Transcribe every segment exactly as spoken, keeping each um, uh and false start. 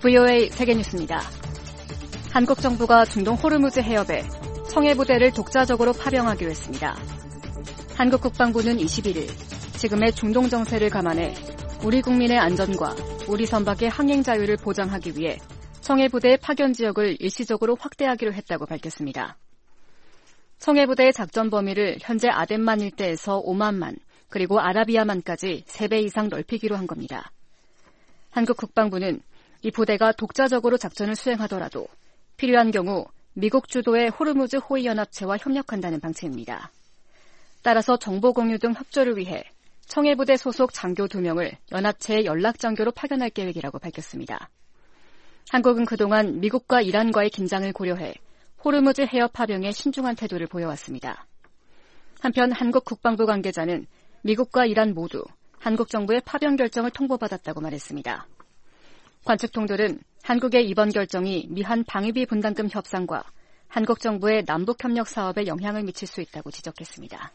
브이오에이 세계뉴스입니다. 한국 정부가 중동 호르무즈 해협에 청해부대를 독자적으로 파병하기로 했습니다. 한국 국방부는 이십일일 지금의 중동 정세를 감안해 우리 국민의 안전과 우리 선박의 항행 자유를 보장하기 위해 청해부대의 파견 지역을 일시적으로 확대하기로 했다고 밝혔습니다. 청해부대의 작전 범위를 현재 아덴만 일대에서 오만만 그리고 아라비아만까지 세 배 이상 넓히기로 한 겁니다. 한국 국방부는 이 부대가 독자적으로 작전을 수행하더라도 필요한 경우 미국 주도의 호르무즈 호위연합체와 협력한다는 방침입니다. 따라서 정보 공유 등 협조를 위해 청해부대 소속 장교 두 명을 연합체의 연락장교로 파견할 계획이라고 밝혔습니다. 한국은 그동안 미국과 이란과의 긴장을 고려해 호르무즈 해협 파병에 신중한 태도를 보여왔습니다. 한편 한국 국방부 관계자는 미국과 이란 모두 한국 정부의 파병 결정을 통보받았다고 말했습니다. 관측통들은 한국의 이번 결정이 미한 방위비 분담금 협상과 한국 정부의 남북협력 사업에 영향을 미칠 수 있다고 지적했습니다.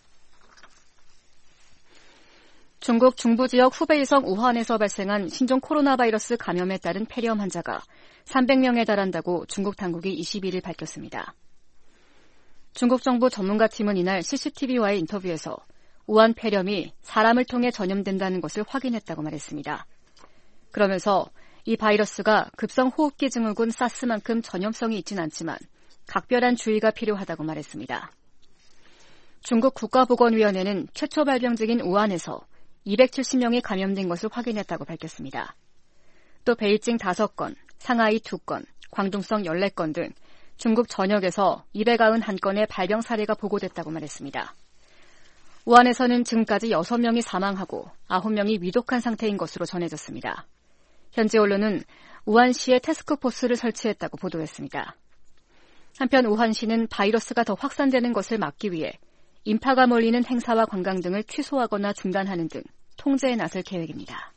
중국 중부 지역 후베이성 우한에서 발생한 신종 코로나 바이러스 감염에 따른 폐렴 환자가 삼백 명에 달한다고 중국 당국이 이십일일 밝혔습니다. 중국 정부 전문가팀은 이날 씨씨티비와의 인터뷰에서 우한 폐렴이 사람을 통해 전염된다는 것을 확인했다고 말했습니다. 그러면서 이 바이러스가 급성 호흡기 증후군 사스만큼 전염성이 있진 않지만 각별한 주의가 필요하다고 말했습니다. 중국 국가보건위원회는 최초 발병지인 우한에서 이백칠십 명이 감염된 것을 확인했다고 밝혔습니다. 또 베이징 다섯 건, 상하이 두 건, 광둥성 열네 건 등 중국 전역에서 이백구십일 건의 발병 사례가 보고됐다고 말했습니다. 우한에서는 지금까지 여섯 명이 사망하고 아홉 명이 위독한 상태인 것으로 전해졌습니다. 현지 언론은 우한시에 태스크포스를 설치했다고 보도했습니다. 한편 우한시는 바이러스가 더 확산되는 것을 막기 위해 인파가 몰리는 행사와 관광 등을 취소하거나 중단하는 등 통제에 나설 계획입니다.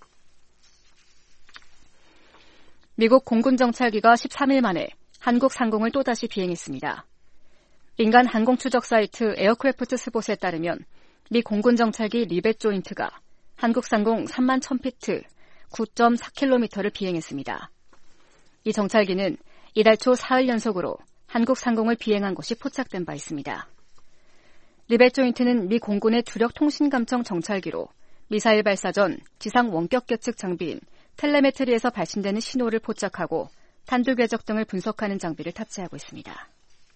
미국 공군 정찰기가 십삼일 만에 한국 상공을 또다시 비행했습니다. 민간 항공 추적 사이트 에어크래프트 스폿에 따르면 미 공군 정찰기 리벳 조인트가 한국 상공 삼만 천 피트 구 점 사 킬로미터를 비행했습니다. 이 정찰기는 이달 초 사흘 연속으로 한국 상공을 비행한 것이 포착된 바 있습니다. 리벳 조인트는 미 공군의 주력 통신 감청 정찰기로 미사일 발사 전 지상 원격 계측 장비인 텔레메트리에서 발신되는 신호를 포착하고 탄두 궤적 등을 분석하는 장비를 탑재하고 있습니다.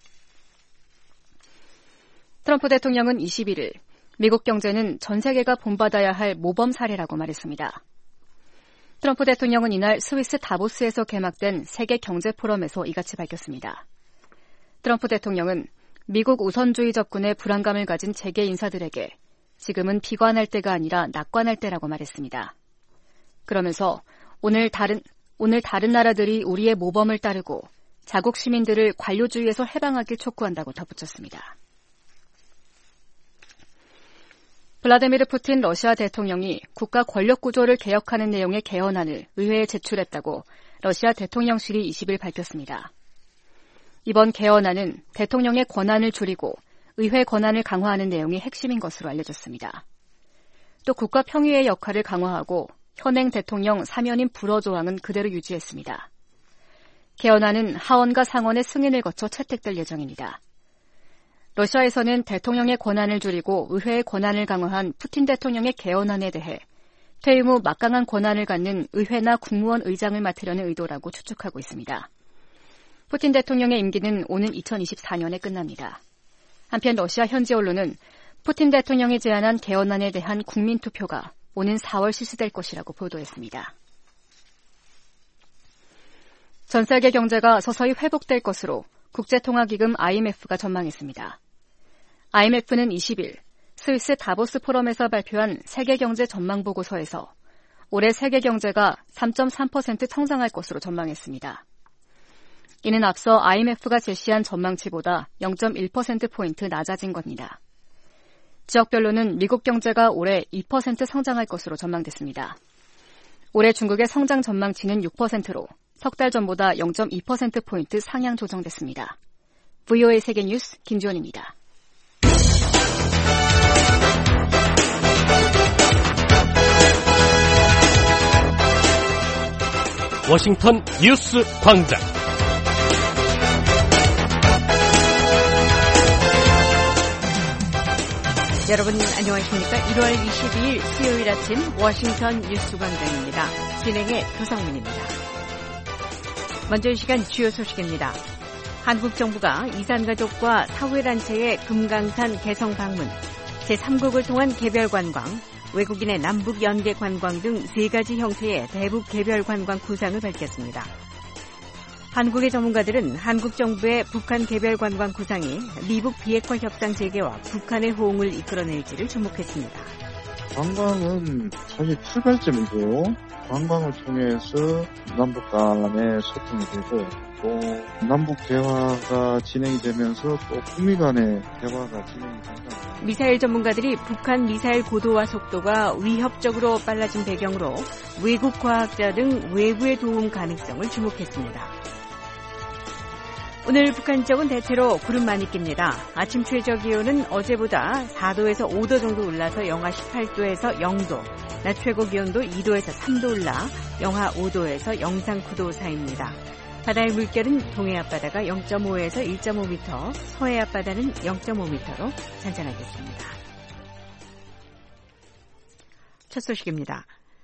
트럼프 대통령은 이십일일 미국 경제는 전 세계가 본받아야 할 모범 사례라고 말했습니다. 트럼프 대통령은 이날 스위스 다보스에서 개막된 세계 경제 포럼에서 이같이 밝혔습니다. 트럼프 대통령은 미국 우선주의 접근에 불안감을 가진 재계 인사들에게 지금은 비관할 때가 아니라 낙관할 때라고 말했습니다. 그러면서 오늘 다른, 오늘 다른 나라들이 우리의 모범을 따르고 자국 시민들을 관료주의에서 해방하길 촉구한다고 덧붙였습니다. 블라디미르 푸틴 러시아 대통령이 국가 권력 구조를 개혁하는 내용의 개헌안을 의회에 제출했다고 러시아 대통령실이 이십일 밝혔습니다. 이번 개헌안은 대통령의 권한을 줄이고 의회 권한을 강화하는 내용이 핵심인 것으로 알려졌습니다. 또 국가 평의의 역할을 강화하고 현행 대통령 사면인 불허 조항은 그대로 유지했습니다. 개헌안은 하원과 상원의 승인을 거쳐 채택될 예정입니다. 러시아에서는 대통령의 권한을 줄이고 의회의 권한을 강화한 푸틴 대통령의 개헌안에 대해 퇴임 후 막강한 권한을 갖는 의회나 국무원 의장을 맡으려는 의도라고 추측하고 있습니다. 푸틴 대통령의 임기는 오는 이천이십사년에 끝납니다. 한편 러시아 현지 언론은 푸틴 대통령이 제안한 개헌안에 대한 국민투표가 오는 사월 실시될 것이라고 보도했습니다. 전 세계 경제가 서서히 회복될 것으로 국제통화기금 아이엠에프가 전망했습니다. 아이엠에프는 이십일 스위스 다보스 포럼에서 발표한 세계경제 전망보고서에서 올해 세계 경제가 삼 점 삼 퍼센트 성장할 것으로 전망했습니다. 이는 앞서 아이엠에프가 제시한 전망치보다 영 점 일 퍼센트포인트 낮아진 겁니다. 지역별로는 미국 경제가 올해 이 퍼센트 성장할 것으로 전망됐습니다. 올해 중국의 성장 전망치는 육 퍼센트로 석 달 전보다 영 점 이 퍼센트포인트 상향 조정됐습니다. 브이오에이 세계뉴스 김지원입니다. 워싱턴 뉴스 광장. 여러분 안녕하십니까? 일월 이십이일 수요일 아침 워싱턴 뉴스 광장입니다. 진행의 조성민입니다. 먼저 이 시간 주요 소식입니다. 한국 정부가 이산가족과 사회단체의 금강산 개성 방문, 제삼국을 통한 개별 관광, 외국인의 남북 연계 관광 등 세 가지 형태의 대북 개별 관광 구상을 밝혔습니다. 한국의 전문가들은 한국 정부의 북한 개별 관광 구상이 미북 비핵화 협상 재개와 북한의 호응을 이끌어낼지를 주목했습니다. 관광은 사실 출발점이고 관광을 통해서 남북 간의 소통이 되고 또 남북 대화가 진행이 되면서 또 북미 간의 대화가 진행이 된다. 미사일 전문가들이 북한 미사일 고도와 속도가 위협적으로 빨라진 배경으로 외국 과학자 등 외부의 도움 가능성을 주목했습니다. 오늘 북한 지역은 대체로 구름 많이 낍니다. 아침 최저 기온은 어제보다 사도에서 오도 정도 올라서 영하 십팔도에서 영도, 낮 최고 기온도 이도에서 삼도 올라 영하 오도에서 영상 구도 사이입니다. 바다의 물결은 동해 앞바다가 영점오에서 일점오미터, 서해 앞바다는 영점오미터로 잔잔하겠습니다. 첫 소식입니다.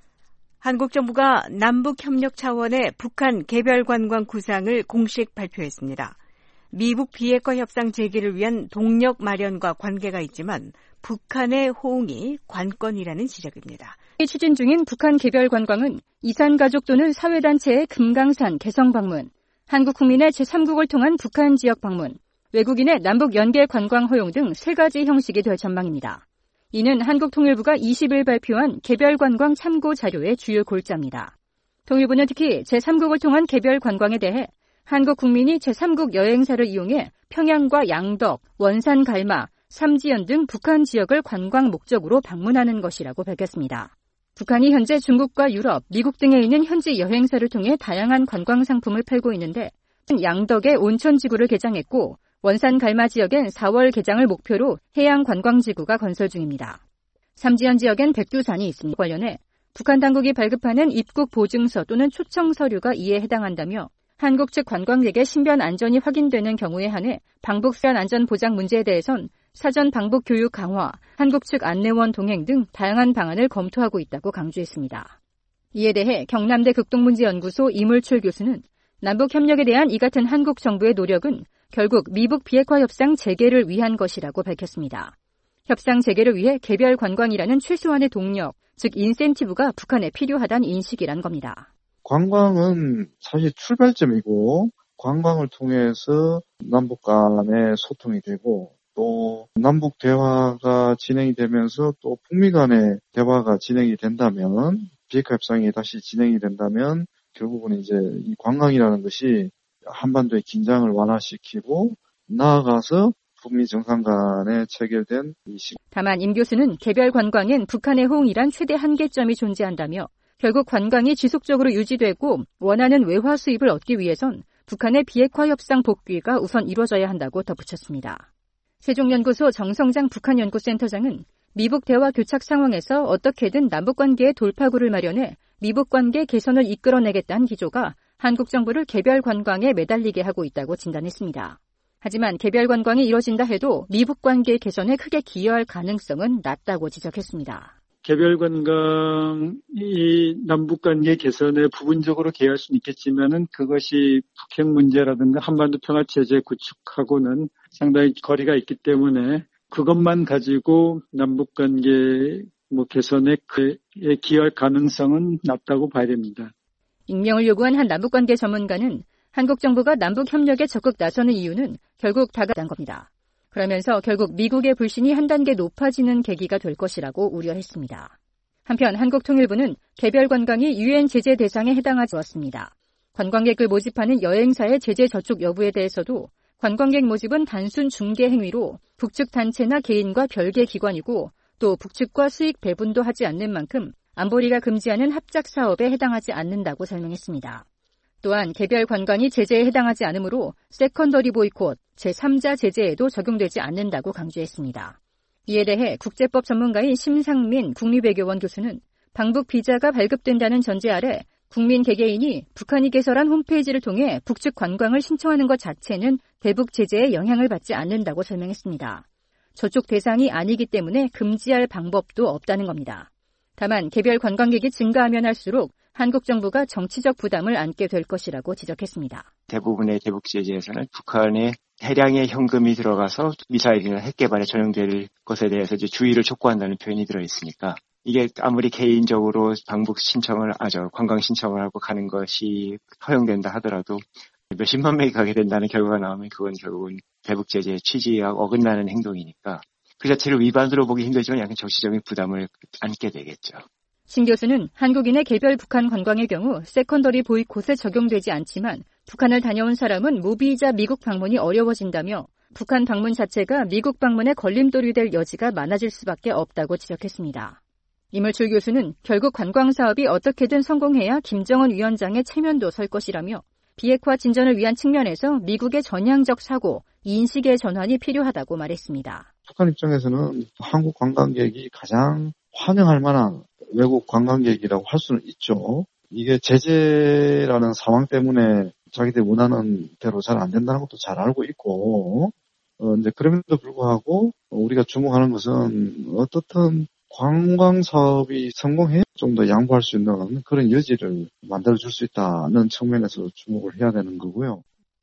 한국 정부가 남북 협력 차원의 북한 개별 관광 구상을 공식 발표했습니다. 미북 비핵화 협상 재개를 위한 동력 마련과 관계가 있지만 북한의 호응이 관건이라는 지적입니다. 추진 중인 북한 개별 관광은 이산가족 또는 사회단체의 금강산 개성 방문, 한국 국민의 제삼국을 통한 북한 지역 방문, 외국인의 남북 연계 관광 허용 등 세 가지 형식이 될 전망입니다. 이는 한국통일부가 이십일 발표한 개별관광 참고 자료의 주요 골자입니다. 통일부는 특히 제삼국을 통한 개별 관광에 대해 한국 국민이 제삼국 여행사를 이용해 평양과 양덕, 원산 갈마, 삼지연 등 북한 지역을 관광 목적으로 방문하는 것이라고 밝혔습니다. 북한이 현재 중국과 유럽, 미국 등에 있는 현지 여행사를 통해 다양한 관광 상품을 팔고 있는데 양덕에 온천지구를 개장했고 원산 갈마 지역엔 사월 개장을 목표로 해양관광지구가 건설 중입니다. 삼지연 지역엔 백두산이 있습니다. 관련해 북한 당국이 발급하는 입국 보증서 또는 초청 서류가 이에 해당한다며 한국 측 관광객의 신변 안전이 확인되는 경우에 한해 방북산 안전 보장 문제에 대해선 사전 방북 교육 강화, 한국 측 안내원 동행 등 다양한 방안을 검토하고 있다고 강조했습니다. 이에 대해 경남대 극동문제연구소 이물출 교수는 남북 협력에 대한 이 같은 한국 정부의 노력은 결국 미북 비핵화 협상 재개를 위한 것이라고 밝혔습니다. 협상 재개를 위해 개별 관광이라는 최소한의 동력, 즉 인센티브가 북한에 필요하다는 인식이란 겁니다. 관광은 사실 출발점이고 관광을 통해서 남북 간의 소통이 되고 또 남북 대화가 진행이 되면서 또 북미 간의 대화가 진행이 된다면 비핵화 협상이 다시 진행이 된다면 결국은 이제 이 관광이라는 것이 한반도의 긴장을 완화시키고 나아가서 북미 정상 간에 체결된 이 시. 다만 임 교수는 개별 관광엔 북한의 호응이란 최대 한계점이 존재한다며 결국 관광이 지속적으로 유지되고 원하는 외화 수입을 얻기 위해선 북한의 비핵화 협상 복귀가 우선 이루어져야 한다고 덧붙였습니다. 세종연구소 정성장 북한연구센터장은 미북 대화 교착 상황에서 어떻게든 남북관계의 돌파구를 마련해 미북관계 개선을 이끌어내겠다는 기조가 한국 정부를 개별 관광에 매달리게 하고 있다고 진단했습니다. 하지만 개별 관광이 이뤄진다 해도 미북 관계 개선에 크게 기여할 가능성은 낮다고 지적했습니다. 개별 관광이 남북 관계 개선에 부분적으로 기여할 수는 있겠지만은 그것이 북핵 문제라든가 한반도 평화 체제 구축하고는 상당히 거리가 있기 때문에 그것만 가지고 남북 관계 뭐 개선에 기여할 가능성은 낮다고 봐야 됩니다. 익명을 요구한 한 남북관계 전문가는 한국 정부가 남북 협력에 적극 나서는 이유는 결국 다가간 겁니다. 그러면서 결국 미국의 불신이 한 단계 높아지는 계기가 될 것이라고 우려했습니다. 한편 한국통일부는 개별 관광이 유엔 제재 대상에 해당하지 않았습니다. 관광객을 모집하는 여행사의 제재 저촉 여부에 대해서도 관광객 모집은 단순 중개 행위로 북측 단체나 개인과 별개 기관이고 또 북측과 수익 배분도 하지 않는 만큼 안보리가 금지하는 합작 사업에 해당하지 않는다고 설명했습니다. 또한 개별 관광이 제재에 해당하지 않으므로 세컨더리 보이콧, 제삼자 제재에도 적용되지 않는다고 강조했습니다. 이에 대해 국제법 전문가인 심상민 국립외교원 교수는 방북 비자가 발급된다는 전제 아래 국민 개개인이 북한이 개설한 홈페이지를 통해 북측 관광을 신청하는 것 자체는 대북 제재에 영향을 받지 않는다고 설명했습니다. 저쪽 대상이 아니기 때문에 금지할 방법도 없다는 겁니다. 다만 개별 관광객이 증가하면 할수록 한국 정부가 정치적 부담을 안게 될 것이라고 지적했습니다. 대부분의 대북 제재에서는 북한에 대량의 현금이 들어가서 미사일이나 핵 개발에 전용될 것에 대해서 이제 주의를 촉구한다는 표현이 들어있으니까 이게 아무리 개인적으로 방북 신청을, 아, 저, 관광 신청을 하고 가는 것이 허용된다 하더라도 몇십만 명이 가게 된다는 결과가 나오면 그건 결국은 대북 제재의 취지와 어긋나는 행동이니까 그 자체를 위반으로 보기 힘들지만 약간 정치적인 부담을 안게 되겠죠. 신 교수는 한국인의 개별 북한 관광의 경우 세컨더리 보이콧에 적용되지 않지만 북한을 다녀온 사람은 무비자 미국 방문이 어려워진다며 북한 방문 자체가 미국 방문에 걸림돌이 될 여지가 많아질 수밖에 없다고 지적했습니다. 이물출 교수는 결국 관광 사업이 어떻게든 성공해야 김정은 위원장의 체면도 설 것이라며 비핵화 진전을 위한 측면에서 미국의 전향적 사고, 인식의 전환이 필요하다고 말했습니다. 북한 입장에서는 한국 관광객이 가장 환영할 만한 외국 관광객이라고 할 수는 있죠. 이게 제재라는 상황 때문에 자기들 원하는 대로 잘 안 된다는 것도 잘 알고 있고, 어, 이제 그럼에도 불구하고 우리가 주목하는 것은 어떻든 관광 사업이 성공해 좀 더 양보할 수 있는 그런 여지를 만들어줄 수 있다는 측면에서 주목을 해야 되는 거고요.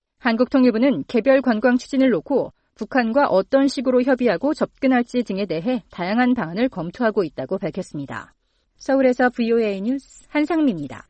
한국통일부는 개별 관광 추진을 놓고 북한과 어떤 식으로 협의하고 접근할지 등에 대해 다양한 방안을 검토하고 있다고 밝혔습니다. 서울에서 브이오에이 뉴스 한상미입니다.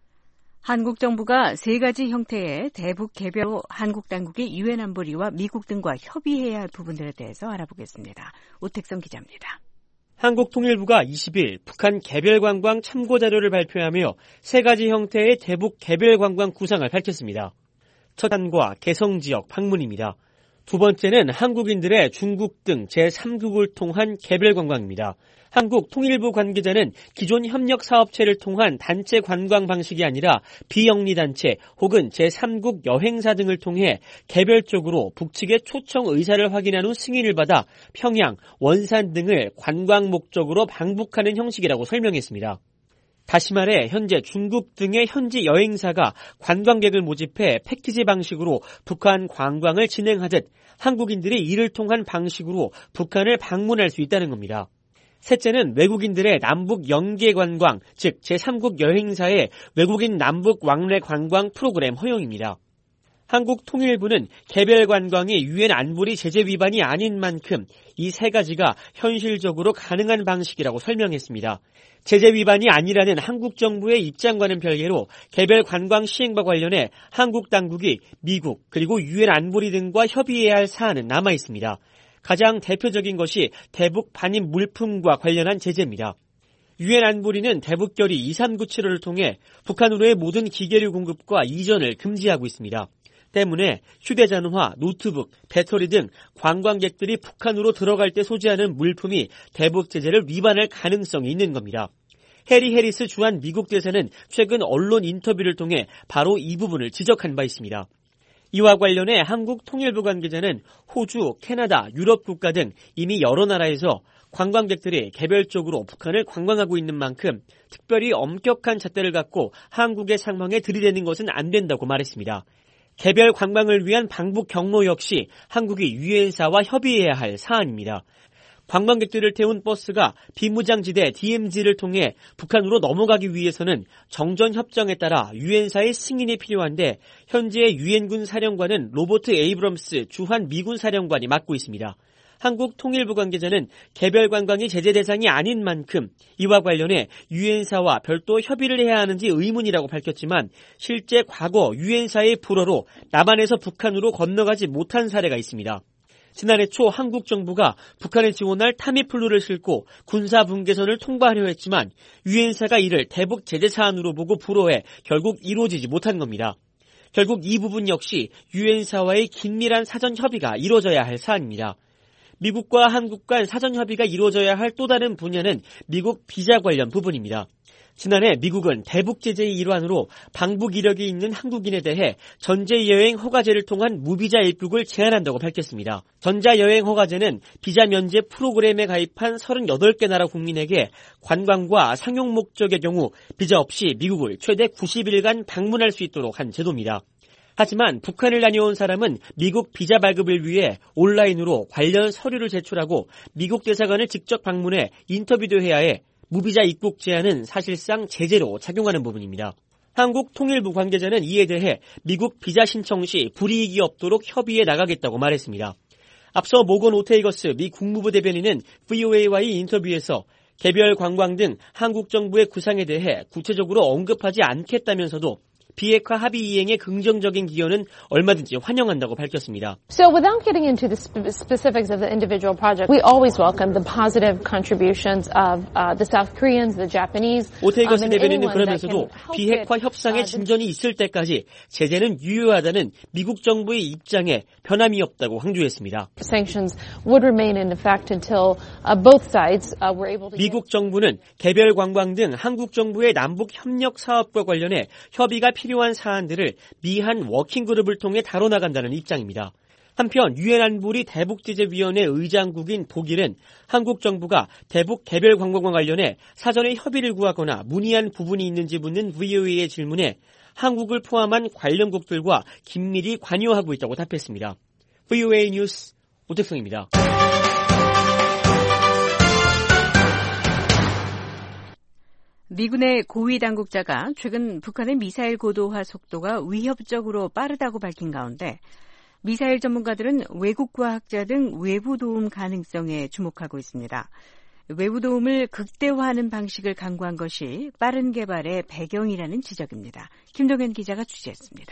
한국 정부가 세 가지 형태의 대북 개별로 한국 당국이 유엔 안보리와 미국 등과 협의해야 할 부분들에 대해서 알아보겠습니다. 오택성 기자입니다. 한국통일부가 이십일 북한 개별관광 참고자료를 발표하며 세 가지 형태의 대북 개별관광 구상을 밝혔습니다. 첫 단과 개성지역 방문입니다. 두 번째는 한국인들의 중국 등 제삼국을 통한 개별관광입니다. 한국통일부 관계자는 기존 협력사업체를 통한 단체 관광 방식이 아니라 비영리단체 혹은 제삼국 여행사 등을 통해 개별적으로 북측의 초청 의사를 확인한 후 승인을 받아 평양, 원산 등을 관광 목적으로 방북하는 형식이라고 설명했습니다. 다시 말해 현재 중국 등의 현지 여행사가 관광객을 모집해 패키지 방식으로 북한 관광을 진행하듯 한국인들이 이를 통한 방식으로 북한을 방문할 수 있다는 겁니다. 셋째는 외국인들의 남북 연계 관광, 즉 제삼국 여행사의 외국인 남북 왕래 관광 프로그램 허용입니다. 한국통일부는 개별 관광이 유엔 안보리 제재 위반이 아닌 만큼 이 세 가지가 현실적으로 가능한 방식이라고 설명했습니다. 제재 위반이 아니라는 한국 정부의 입장과는 별개로 개별 관광 시행과 관련해 한국 당국이 미국 그리고 유엔 안보리 등과 협의해야 할 사안은 남아 있습니다. 가장 대표적인 것이 대북 반입 물품과 관련한 제재입니다. 유엔 안보리는 대북 결의 이삼구칠오를 통해 북한으로의 모든 기계류 공급과 이전을 금지하고 있습니다. 때문에 휴대전화, 노트북, 배터리 등 관광객들이 북한으로 들어갈 때 소지하는 물품이 대북 제재를 위반할 가능성이 있는 겁니다. 해리 해리스 주한 미국 대사는 최근 언론 인터뷰를 통해 바로 이 부분을 지적한 바 있습니다. 이와 관련해 한국통일부 관계자는 호주, 캐나다, 유럽 국가 등 이미 여러 나라에서 관광객들이 개별적으로 북한을 관광하고 있는 만큼 특별히 엄격한 잣대를 갖고 한국의 상황에 들이대는 것은 안 된다고 말했습니다. 개별 관광을 위한 방북 경로 역시 한국이 유엔사와 협의해야 할 사안입니다. 관광객들을 태운 버스가 비무장지대 디엠지를 통해 북한으로 넘어가기 위해서는 정전협정에 따라 유엔사의 승인이 필요한데 현재의 유엔군 사령관은 로버트 에이브럼스 주한 미군 사령관이 맡고 있습니다. 한국통일부 관계자는 개별 관광이 제재 대상이 아닌 만큼 이와 관련해 유엔사와 별도 협의를 해야 하는지 의문이라고 밝혔지만 실제 과거 유엔사의 불허로 남한에서 북한으로 건너가지 못한 사례가 있습니다. 지난해 초 한국 정부가 북한에 지원할 타미플루를 싣고 군사분계선을 통과하려 했지만 유엔사가 이를 대북 제재 사안으로 보고 불허해 결국 이루어지지 못한 겁니다. 결국 이 부분 역시 유엔사와의 긴밀한 사전 협의가 이루어져야 할 사안입니다. 미국과 한국 간 사전 협의가 이루어져야 할 또 다른 분야는 미국 비자 관련 부분입니다. 지난해 미국은 대북 제재의 일환으로 방북 이력이 있는 한국인에 대해 전자여행 허가제를 통한 무비자 입국을 제한한다고 밝혔습니다. 전자여행 허가제는 비자 면제 프로그램에 가입한 서른여덟 개 나라 국민에게 관광과 상용 목적의 경우 비자 없이 미국을 최대 구십 일간 방문할 수 있도록 한 제도입니다. 하지만 북한을 다녀온 사람은 미국 비자 발급을 위해 온라인으로 관련 서류를 제출하고 미국 대사관을 직접 방문해 인터뷰도 해야 해 무비자 입국 제한은 사실상 제재로 작용하는 부분입니다. 한국통일부 관계자는 이에 대해 미국 비자 신청 시 불이익이 없도록 협의해 나가겠다고 말했습니다. 앞서 모건 오테이거스 미 국무부 대변인은 브이오에이와의 인터뷰에서 개별 관광 등 한국 정부의 구상에 대해 구체적으로 언급하지 않겠다면서도 비핵화 합의 이행의 긍정적인 기여는 얼마든지 환영한다고 밝혔습니다. So without getting into the specifics of the individual project, we always welcome the positive contributions of uh, the South Koreans, the Japanese. 오테이거스 대변인은 그러면서도 비핵화 협상에 진전이 있을 때까지 제재는 유효하다는 미국 정부의 입장에 변함이 없다고 강조했습니다. Sanctions would remain in effect until uh, both sides uh, were able to. 미국 정부는 개별 관광 등 한국 정부의 남북 협력 사업과 관련해 협의가 필요한 사안들을 미한 워킹그룹을 통해 다뤄나간다는 입장입니다. 한편 유엔 안보리 대북제재위원회 의장국인 독일은 한국 정부가 대북 개별 관광과 관련해 사전에 협의를 구하거나 문의한 부분이 있는지 묻는 브이오에이의 질문에 한국을 포함한 관련국들과 긴밀히 관여하고 있다고 답했습니다. 브이오에이 뉴스 오택성입니다. 미군의 고위 당국자가 최근 북한의 미사일 고도화 속도가 위협적으로 빠르다고 밝힌 가운데 미사일 전문가들은 외국 과학자 등 외부 도움 가능성에 주목하고 있습니다. 외부 도움을 극대화하는 방식을 강구한 것이 빠른 개발의 배경이라는 지적입니다. 김동현 기자가 취재했습니다.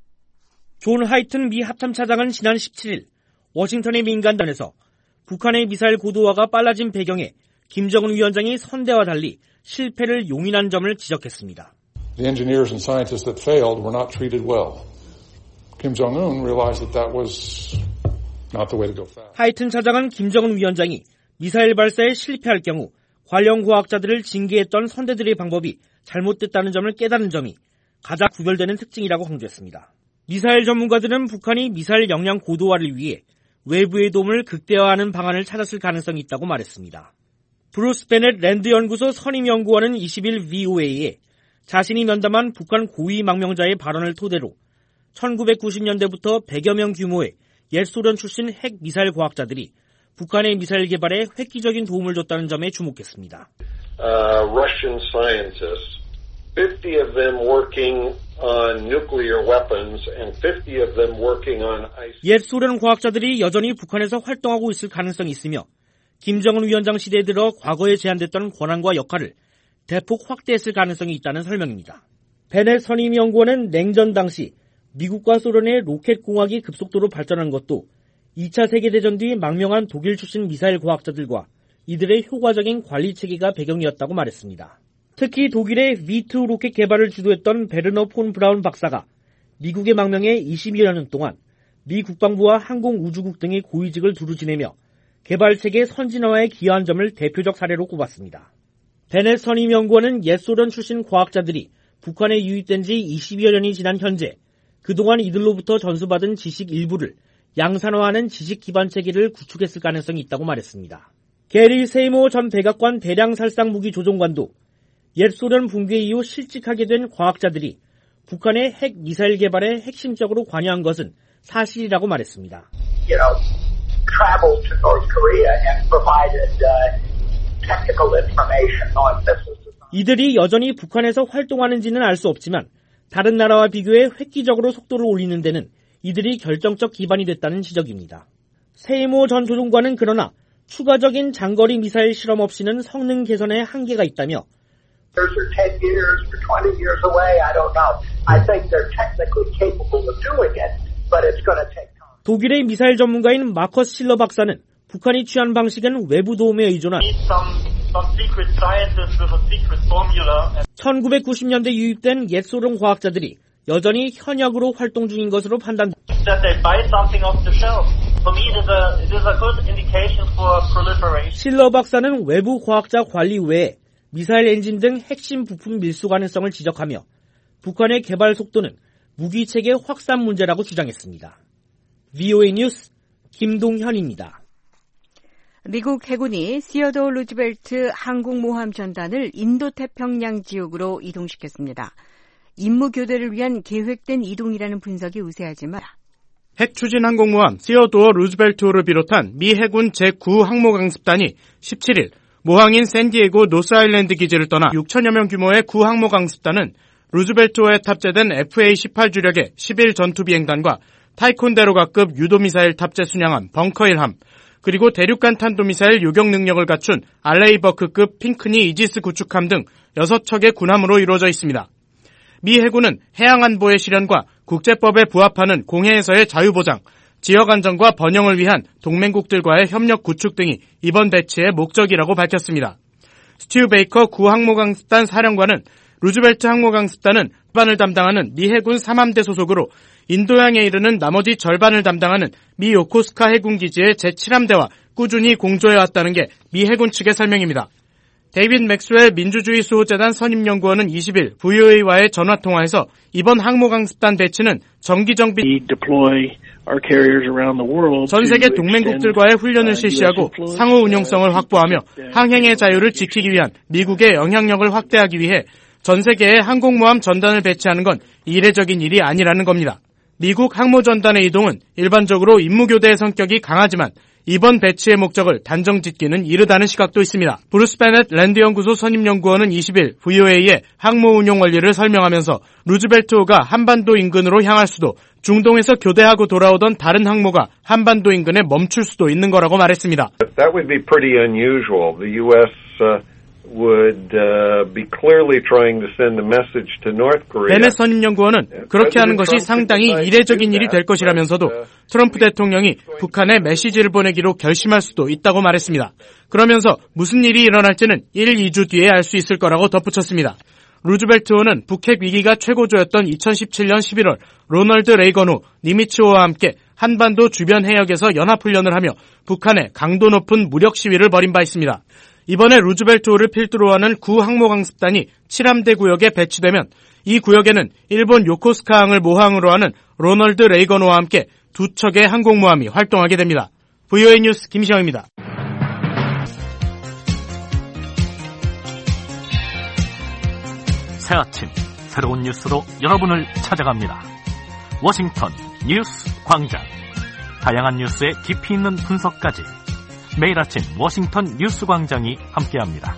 존 하이튼 미 합참차장은 지난 십칠일 워싱턴의 민간단에서 북한의 미사일 고도화가 빨라진 배경에 김정은 위원장이 선대와 달리 실패를 용인한 점을 지적했습니다. The engineers and scientists that failed were not treated well. Kim Jong-un realized that that was not the way to go fast. 하이튼 차장은 김정은 위원장이 미사일 발사에 실패할 경우 관련 과학자들을 징계했던 선대들의 방법이 잘못됐다는 점을 깨달은 점이 가장 구별되는 특징이라고 강조했습니다. 미사일 전문가들은 북한이 미사일 역량 고도화를 위해 외부의 도움을 극대화하는 방안을 찾았을 가능성이 있다고 말했습니다. 브루스 베넷 랜드 연구소 선임연구원은 이십일 브이오에이에 자신이 면담한 북한 고위 망명자의 발언을 토대로 천구백구십 년대부터 백여 명 규모의 옛 소련 출신 핵 미사일 과학자들이 북한의 미사일 개발에 획기적인 도움을 줬다는 점에 주목했습니다. Uh, Russian scientists, fifty of them working on nuclear weapons and fifty of them working on ice. 옛 소련 과학자들이 여전히 북한에서 활동하고 있을 가능성이 있으며 김정은 위원장 시대에 들어 과거에 제한됐던 권한과 역할을 대폭 확대했을 가능성이 있다는 설명입니다. 베넷 선임연구원은 냉전 당시 미국과 소련의 로켓 공학이 급속도로 발전한 것도 이 차 세계대전 뒤 망명한 독일 출신 미사일 과학자들과 이들의 효과적인 관리 체계가 배경이었다고 말했습니다. 특히 독일의 비 투 로켓 개발을 주도했던 베르너 폰 브라운 박사가 미국에 망명해 이십여 년 동안 미 국방부와 항공우주국 등의 고위직을 두루 지내며 개발체계 선진화에 기여한 점을 대표적 사례로 꼽았습니다. 베넷 선임연구원은 옛 소련 출신 과학자들이 북한에 유입된 지 이십여 년이 지난 현재 그동안 이들로부터 전수받은 지식 일부를 양산화하는 지식 기반 체계를 구축했을 가능성이 있다고 말했습니다. 게리 세이모 전 백악관 대량 살상 무기 조종관도 옛 소련 붕괴 이후 실직하게 된 과학자들이 북한의 핵 미사일 개발에 핵심적으로 관여한 것은 사실이라고 말했습니다. You know, traveled to North Korea and provided uh, technical information on missiles. 이들이 여전히 북한에서 활동하는지는 알 수 없지만 다른 나라와 비교해 획기적으로 속도를 올리는 데는 이들이 결정적 기반이 됐다는 지적입니다. 세이모 전 조종관은 그러나 추가적인 장거리 미사일 실험 없이는 성능 개선에 한계가 있다며 ten years or twenty years away, I don't know. I think they're technically capable of doing it, but it's going to take time. 독일의 미사일 전문가인 마커스 실러 박사는 북한이 취한 방식은 외부 도움에 의존한 천구백구십 년대 유입된 옛 소련 과학자들이 여전히 현역으로 활동 중인 것으로 판단됩니다. 실러 박사는 외부 과학자 관리 외에 미사일 엔진 등 핵심 부품 밀수 가능성을 지적하며 북한의 개발 속도는 무기체계 확산 문제라고 주장했습니다. 브이오에이 뉴스 김동현입니다. 미국 해군이 시어도어 루즈벨트 항공모함 전단을 인도태평양 지역으로 이동시켰습니다. 임무 교대를 위한 계획된 이동이라는 분석이 우세하지만 핵추진 항공모함 시어도어 루즈벨트호를 비롯한 미 해군 제구 항모강습단이 십칠일 모항인 샌디에고 노스아일랜드 기지를 떠나 육천여 명 규모의 구항모강습단은 루즈벨트호에 탑재된 에프에이 십팔 주력의 십일 전투비행단과 타이콘데로가급 유도미사일 탑재 순양함 벙커일함, 그리고 대륙간 탄도미사일 요격 능력을 갖춘 알레이버크급 핑크니 이지스 구축함 등 여섯 척의 군함으로 이루어져 있습니다. 미 해군은 해양안보의 실현과 국제법에 부합하는 공해에서의 자유보장, 지역안정과 번영을 위한 동맹국들과의 협력 구축 등이 이번 배치의 목적이라고 밝혔습니다. 스튜 베이커 구항모강습단 사령관은 루즈벨트 항모강습단은 절반을 담당하는 미 해군 삼 함대 소속으로 인도양에 이르는 나머지 절반을 담당하는 미 요코스카 해군기지의 제칠 함대와 꾸준히 공조해왔다는 게 미 해군 측의 설명입니다. 데이빗 맥스웰 민주주의 수호재단 선임연구원은 이십일 브이오에이와의 전화통화에서 이번 항모강습단 배치는 정기정비 전 세계 동맹국들과의 훈련을 실시하고 상호 운용성을 확보하며 항행의 자유를 지키기 위한 미국의 영향력을 확대하기 위해 전 세계에 항공모함 전단을 배치하는 건 이례적인 일이 아니라는 겁니다. 미국 항모전단의 이동은 일반적으로 임무교대의 성격이 강하지만 이번 배치의 목적을 단정짓기는 이르다는 시각도 있습니다. 브루스 베넷 랜드연구소 선임연구원은 이십일 브이오에이의 항모 운용 원리를 설명하면서 루즈벨트호가 한반도 인근으로 향할 수도, 중동에서 교대하고 돌아오던 다른 항모가 한반도 인근에 멈출 수도 있는 거라고 말했습니다. That would be pretty unusual. The U S uh... would uh, be clearly trying to send a message to North Korea. 베넷 선임연구원은 그렇게 하는 것이 상당히 이례적인 일이 될 것이라면서도 트럼프 대통령이 북한에 메시지를 보내기로 결심할 수도 있다고 말했습니다. 그러면서 무슨 일이 일어날지는 일, 이 주 뒤에 알 수 있을 거라고 덧붙였습니다. 루즈벨트호는 북핵 위기가 최고조였던 이천십칠년 십일월 로널드 레이건 후 니미츠호와 함께 한반도 주변 해역에서 연합훈련을 하며 북한의 강도 높은 무력 시위를 벌인 바 있습니다. 이번에 루즈벨트호를 필두로 하는 구항모강습단이 칠 함대 구역에 배치되면 이 구역에는 일본 요코스카항을 모항으로 하는 로널드 레이건호와 함께 두 척의 항공모함이 활동하게 됩니다. 브이오에이 뉴스 김시영입니다. 새 아침 새로운 뉴스로 여러분을 찾아갑니다. 워싱턴 뉴스 광장. 다양한 뉴스의 깊이 있는 분석까지 매일 아침 워싱턴 뉴스 광장이 함께합니다.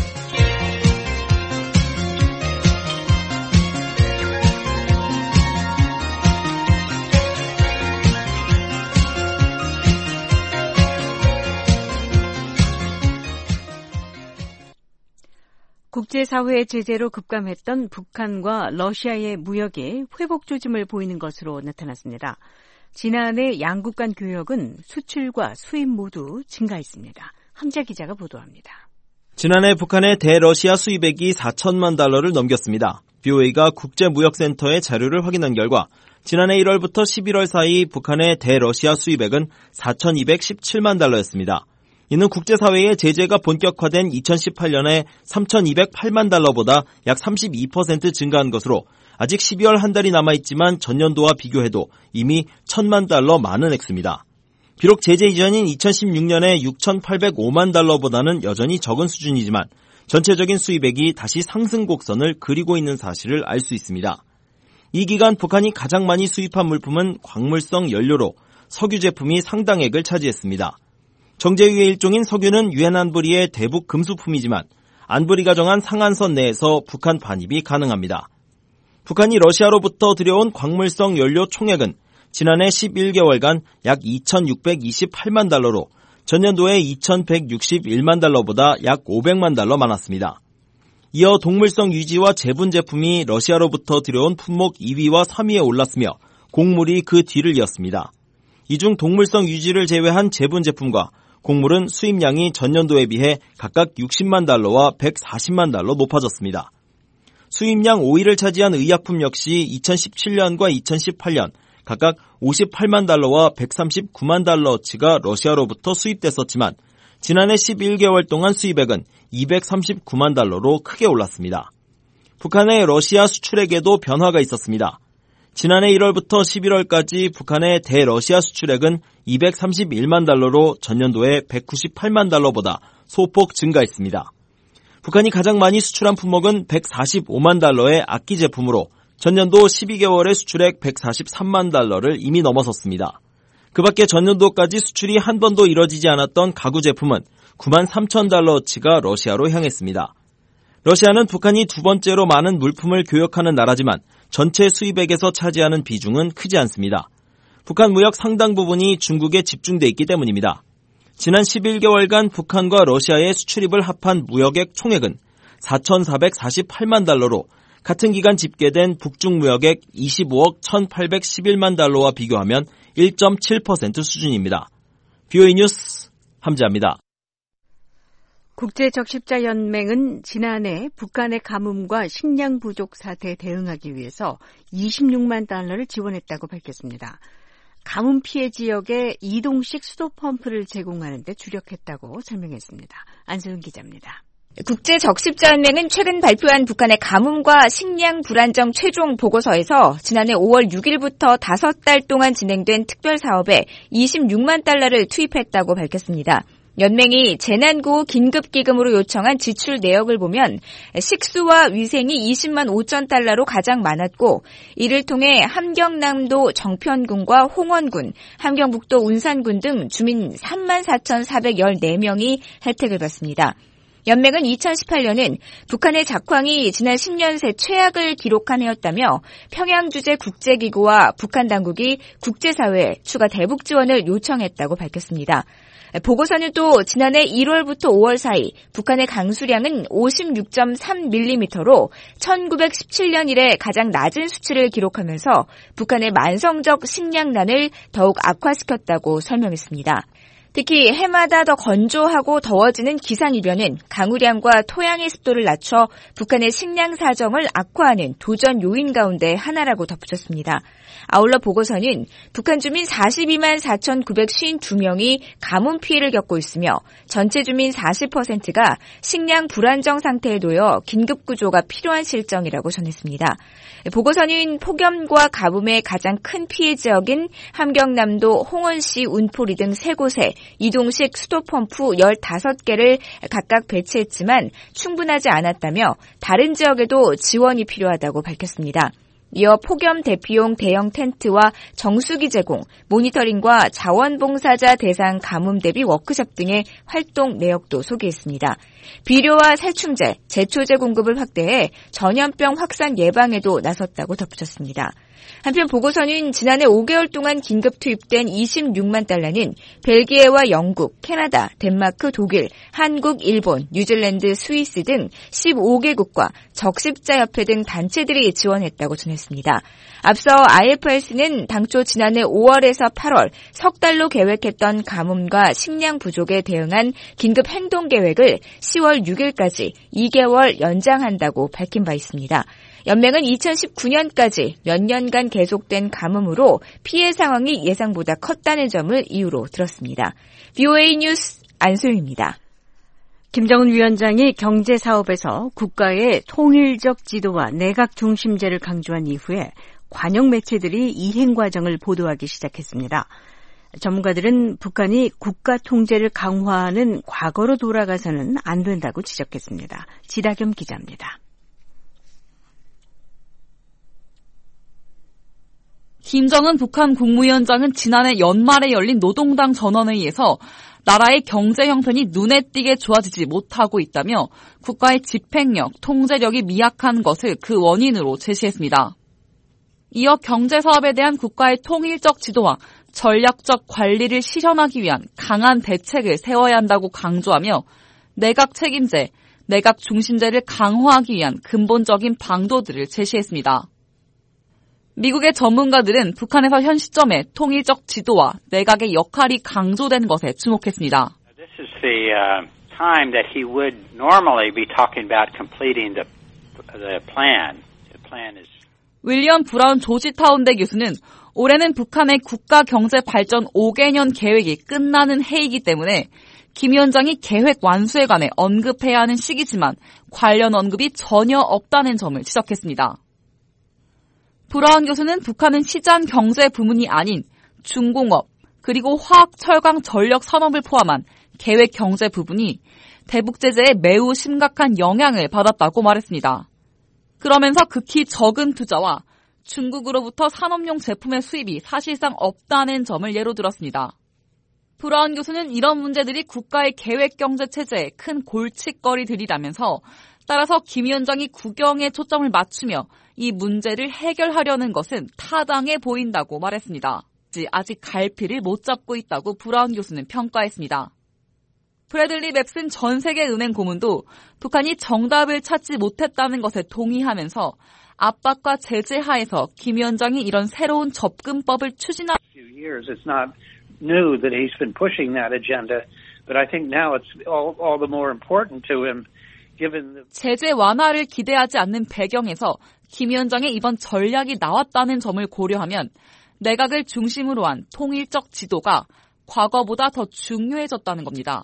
국제사회의 제재로 급감했던 북한과 러시아의 무역이 회복 조짐을 보이는 것으로 나타났습니다. 지난해 양국 간 교역은 수출과 수입 모두 증가했습니다. 함자 기자가 보도합니다. 지난해 북한의 대러시아 수입액이 사천만 달러를 넘겼습니다. 브이오에이가 국제무역센터의 자료를 확인한 결과 지난해 일월부터 십일월 사이 북한의 대러시아 수입액은 사천이백십칠만 달러였습니다. 이는 국제사회의 제재가 본격화된 이천십팔년에 삼천이백팔만 달러보다 약 삼십이 퍼센트 증가한 것으로 아직 십이월 한 달이 남아있지만 전년도와 비교해도 이미 천만 달러 많은 액수입니다. 비록 제재 이전인 이천십육년에 육천팔백오만 달러보다는 여전히 적은 수준이지만 전체적인 수입액이 다시 상승 곡선을 그리고 있는 사실을 알 수 있습니다. 이 기간 북한이 가장 많이 수입한 물품은 광물성 연료로 석유 제품이 상당액을 차지했습니다. 정제유의 일종인 석유는 유엔 안보리의 대북 금수품이지만 안보리가 정한 상한선 내에서 북한 반입이 가능합니다. 북한이 러시아로부터 들여온 광물성 연료 총액은 지난해 십일 개월간 약 이천육백이십팔만 달러로 전년도에 이천백육십일만 달러보다 약 오백만 달러 많았습니다. 이어 동물성 유지와 제분 제품이 러시아로부터 들여온 품목 이 위와 삼 위에 올랐으며 곡물이 그 뒤를 이었습니다. 이 중 동물성 유지를 제외한 제분 제품과 곡물은 수입량이 전년도에 비해 각각 육십만 달러와 백사십만 달러 높아졌습니다. 수입량 오 위를 차지한 의약품 역시 이천십칠년과 이천십팔년 각각 오십팔만 달러와 백삼십구만 달러어치가 러시아로부터 수입됐었지만 지난해 십일 개월 동안 수입액은 이백삼십구만 달러로 크게 올랐습니다. 북한의 러시아 수출액에도 변화가 있었습니다. 지난해 일월부터 십일월까지 북한의 대러시아 수출액은 이백삼십일만 달러로 전년도에 백구십팔만 달러보다 소폭 증가했습니다. 북한이 가장 많이 수출한 품목은 백사십오만 달러의 악기 제품으로 전년도 십이 개월의 수출액 백사십삼만 달러를 이미 넘어섰습니다. 그 밖에 전년도까지 수출이 한 번도 이뤄지지 않았던 가구 제품은 구만 삼천 달러어치가 러시아로 향했습니다. 러시아는 북한이 두 번째로 많은 물품을 교역하는 나라지만 전체 수입액에서 차지하는 비중은 크지 않습니다. 북한 무역 상당 부분이 중국에 집중돼 있기 때문입니다. 지난 십일 개월간 북한과 러시아의 수출입을 합한 무역액 총액은 사천사백사십팔만 달러로 같은 기간 집계된 북중 무역액 이십오억 천팔백십일만 달러와 비교하면 일 점 칠 퍼센트 수준입니다. 비오이 뉴스 함지아입니다. 국제적십자연맹은 지난해 북한의 가뭄과 식량 부족 사태에 대응하기 위해서 이십육만 달러를 지원했다고 밝혔습니다. 가뭄 피해 지역에 이동식 수도 펌프를 제공하는 데 주력했다고 설명했습니다. 안소영 기자입니다. 국제적십자연맹은 최근 발표한 북한의 가뭄과 식량 불안정 최종 보고서에서 지난해 오월 육일부터 다섯 달 동안 진행된 특별사업에 이십육만 달러를 투입했다고 밝혔습니다. 연맹이 재난구호 긴급기금으로 요청한 지출 내역을 보면 식수와 위생이 이십만 오천 달러로 가장 많았고 이를 통해 함경남도 정편군과 홍원군, 함경북도 운산군 등 주민 삼만 사천사백십사 명이 혜택을 받습니다. 연맹은 이천십팔 년은 북한의 작황이 지난 십 년 새 최악을 기록한 해였다며 평양주재국제기구와 북한 당국이 국제사회에 추가 대북 지원을 요청했다고 밝혔습니다. 보고서는 또 지난해 일월부터 오월 사이 북한의 강수량은 오십육 점 삼 밀리미터로 천구백십칠 년 이래 가장 낮은 수치를 기록하면서 북한의 만성적 식량난을 더욱 악화시켰다고 설명했습니다. 특히 해마다 더 건조하고 더워지는 기상이변은 강우량과 토양의 습도를 낮춰 북한의 식량 사정을 악화하는 도전 요인 가운데 하나라고 덧붙였습니다. 아울러 보고서는 북한 주민 사십이만 사천구백오십이 명이 가뭄 피해를 겪고 있으며 전체 주민 사십 퍼센트가 식량 불안정 상태에 놓여 긴급구조가 필요한 실정이라고 전했습니다. 보고서는 폭염과 가뭄의 가장 큰 피해 지역인 함경남도 홍원시 운포리 등 세 곳에 이동식 수도펌프 열다섯 개를 각각 배치했지만 충분하지 않았다며 다른 지역에도 지원이 필요하다고 밝혔습니다. 이어 폭염 대피용 대형 텐트와 정수기 제공, 모니터링과 자원봉사자 대상 가뭄 대비 워크숍 등의 활동 내역도 소개했습니다. 비료와 살충제, 제초제 공급을 확대해 전염병 확산 예방에도 나섰다고 덧붙였습니다. 한편 보고서는 지난해 오 개월 동안 긴급 투입된 이십육만 달러는 벨기에와 영국, 캐나다, 덴마크, 독일, 한국, 일본, 뉴질랜드, 스위스 등 십오 개국과 적십자협회 등 단체들이 지원했다고 전했습니다. 앞서 아이에프에스는 당초 지난해 오월에서 팔월 석 달로 계획했던 가뭄과 식량 부족에 대응한 긴급 행동 계획을 시월 육일까지 이 개월 연장한다고 밝힌 바 있습니다. 연맹은 이천십구 년까지 몇 년간 계속된 가뭄으로 피해 상황이 예상보다 컸다는 점을 이유로 들었습니다. 비오에이 뉴스 안소영입니다. 김정은 위원장이 경제사업에서 국가의 통일적 지도와 내각 중심제를 강조한 이후에 관영 매체들이 이행 과정을 보도하기 시작했습니다. 전문가들은 북한이 국가 통제를 강화하는 과거로 돌아가서는 안 된다고 지적했습니다. 지다겸 기자입니다. 김정은 북한 국무위원장은 지난해 연말에 열린 노동당 전원회의에서 나라의 경제 형편이 눈에 띄게 좋아지지 못하고 있다며 국가의 집행력, 통제력이 미약한 것을 그 원인으로 제시했습니다. 이어 경제사업에 대한 국가의 통일적 지도와 전략적 관리를 실현하기 위한 강한 대책을 세워야 한다고 강조하며 내각 책임제, 내각 중심제를 강화하기 위한 근본적인 방도들을 제시했습니다. 미국의 전문가들은 북한에서 현 시점에 통일적 지도와 내각의 역할이 강조된 것에 주목했습니다. This is the uh, time that he would normally be talking about completing the the plan. The plan is 윌리엄 브라운 조지타운대 교수는 올해는 북한의 국가 경제 발전 오 개년 계획이 끝나는 해이기 때문에 김 위원장이 계획 완수에 관해 언급해야 하는 시기지만 관련 언급이 전혀 없다는 점을 지적했습니다. 브라운 교수는 북한은 시장 경제 부문이 아닌 중공업 그리고 화학, 철강, 전력 산업을 포함한 계획 경제 부분이 대북 제재에 매우 심각한 영향을 받았다고 말했습니다. 그러면서 극히 적은 투자와 중국으로부터 산업용 제품의 수입이 사실상 없다는 점을 예로 들었습니다. 브라운 교수는 이런 문제들이 국가의 계획 경제 체제에 큰 골칫거리들이라면서 따라서 김 위원장이 국영에 초점을 맞추며 이 문제를 해결하려는 것은 타당해 보인다고 말했습니다. 아직 갈피를 못 잡고 있다고 브라운 교수는 평가했습니다. 브래들리 맵슨 전 세계은행 고문도 북한이 정답을 찾지 못했다는 것에 동의하면서 압박과 제재 하에서 김 위원장이 이런 새로운 접근법을 추진하 new that he's been pushing that agenda, but I think now it's all, all the more important to him given the... 제재 완화를 기대하지 않는 배경에서 김 위원장의 이번 전략이 나왔다는 점을 고려하면 내각을 중심으로 한 통일적 지도가 과거보다 더 중요해졌다는 겁니다.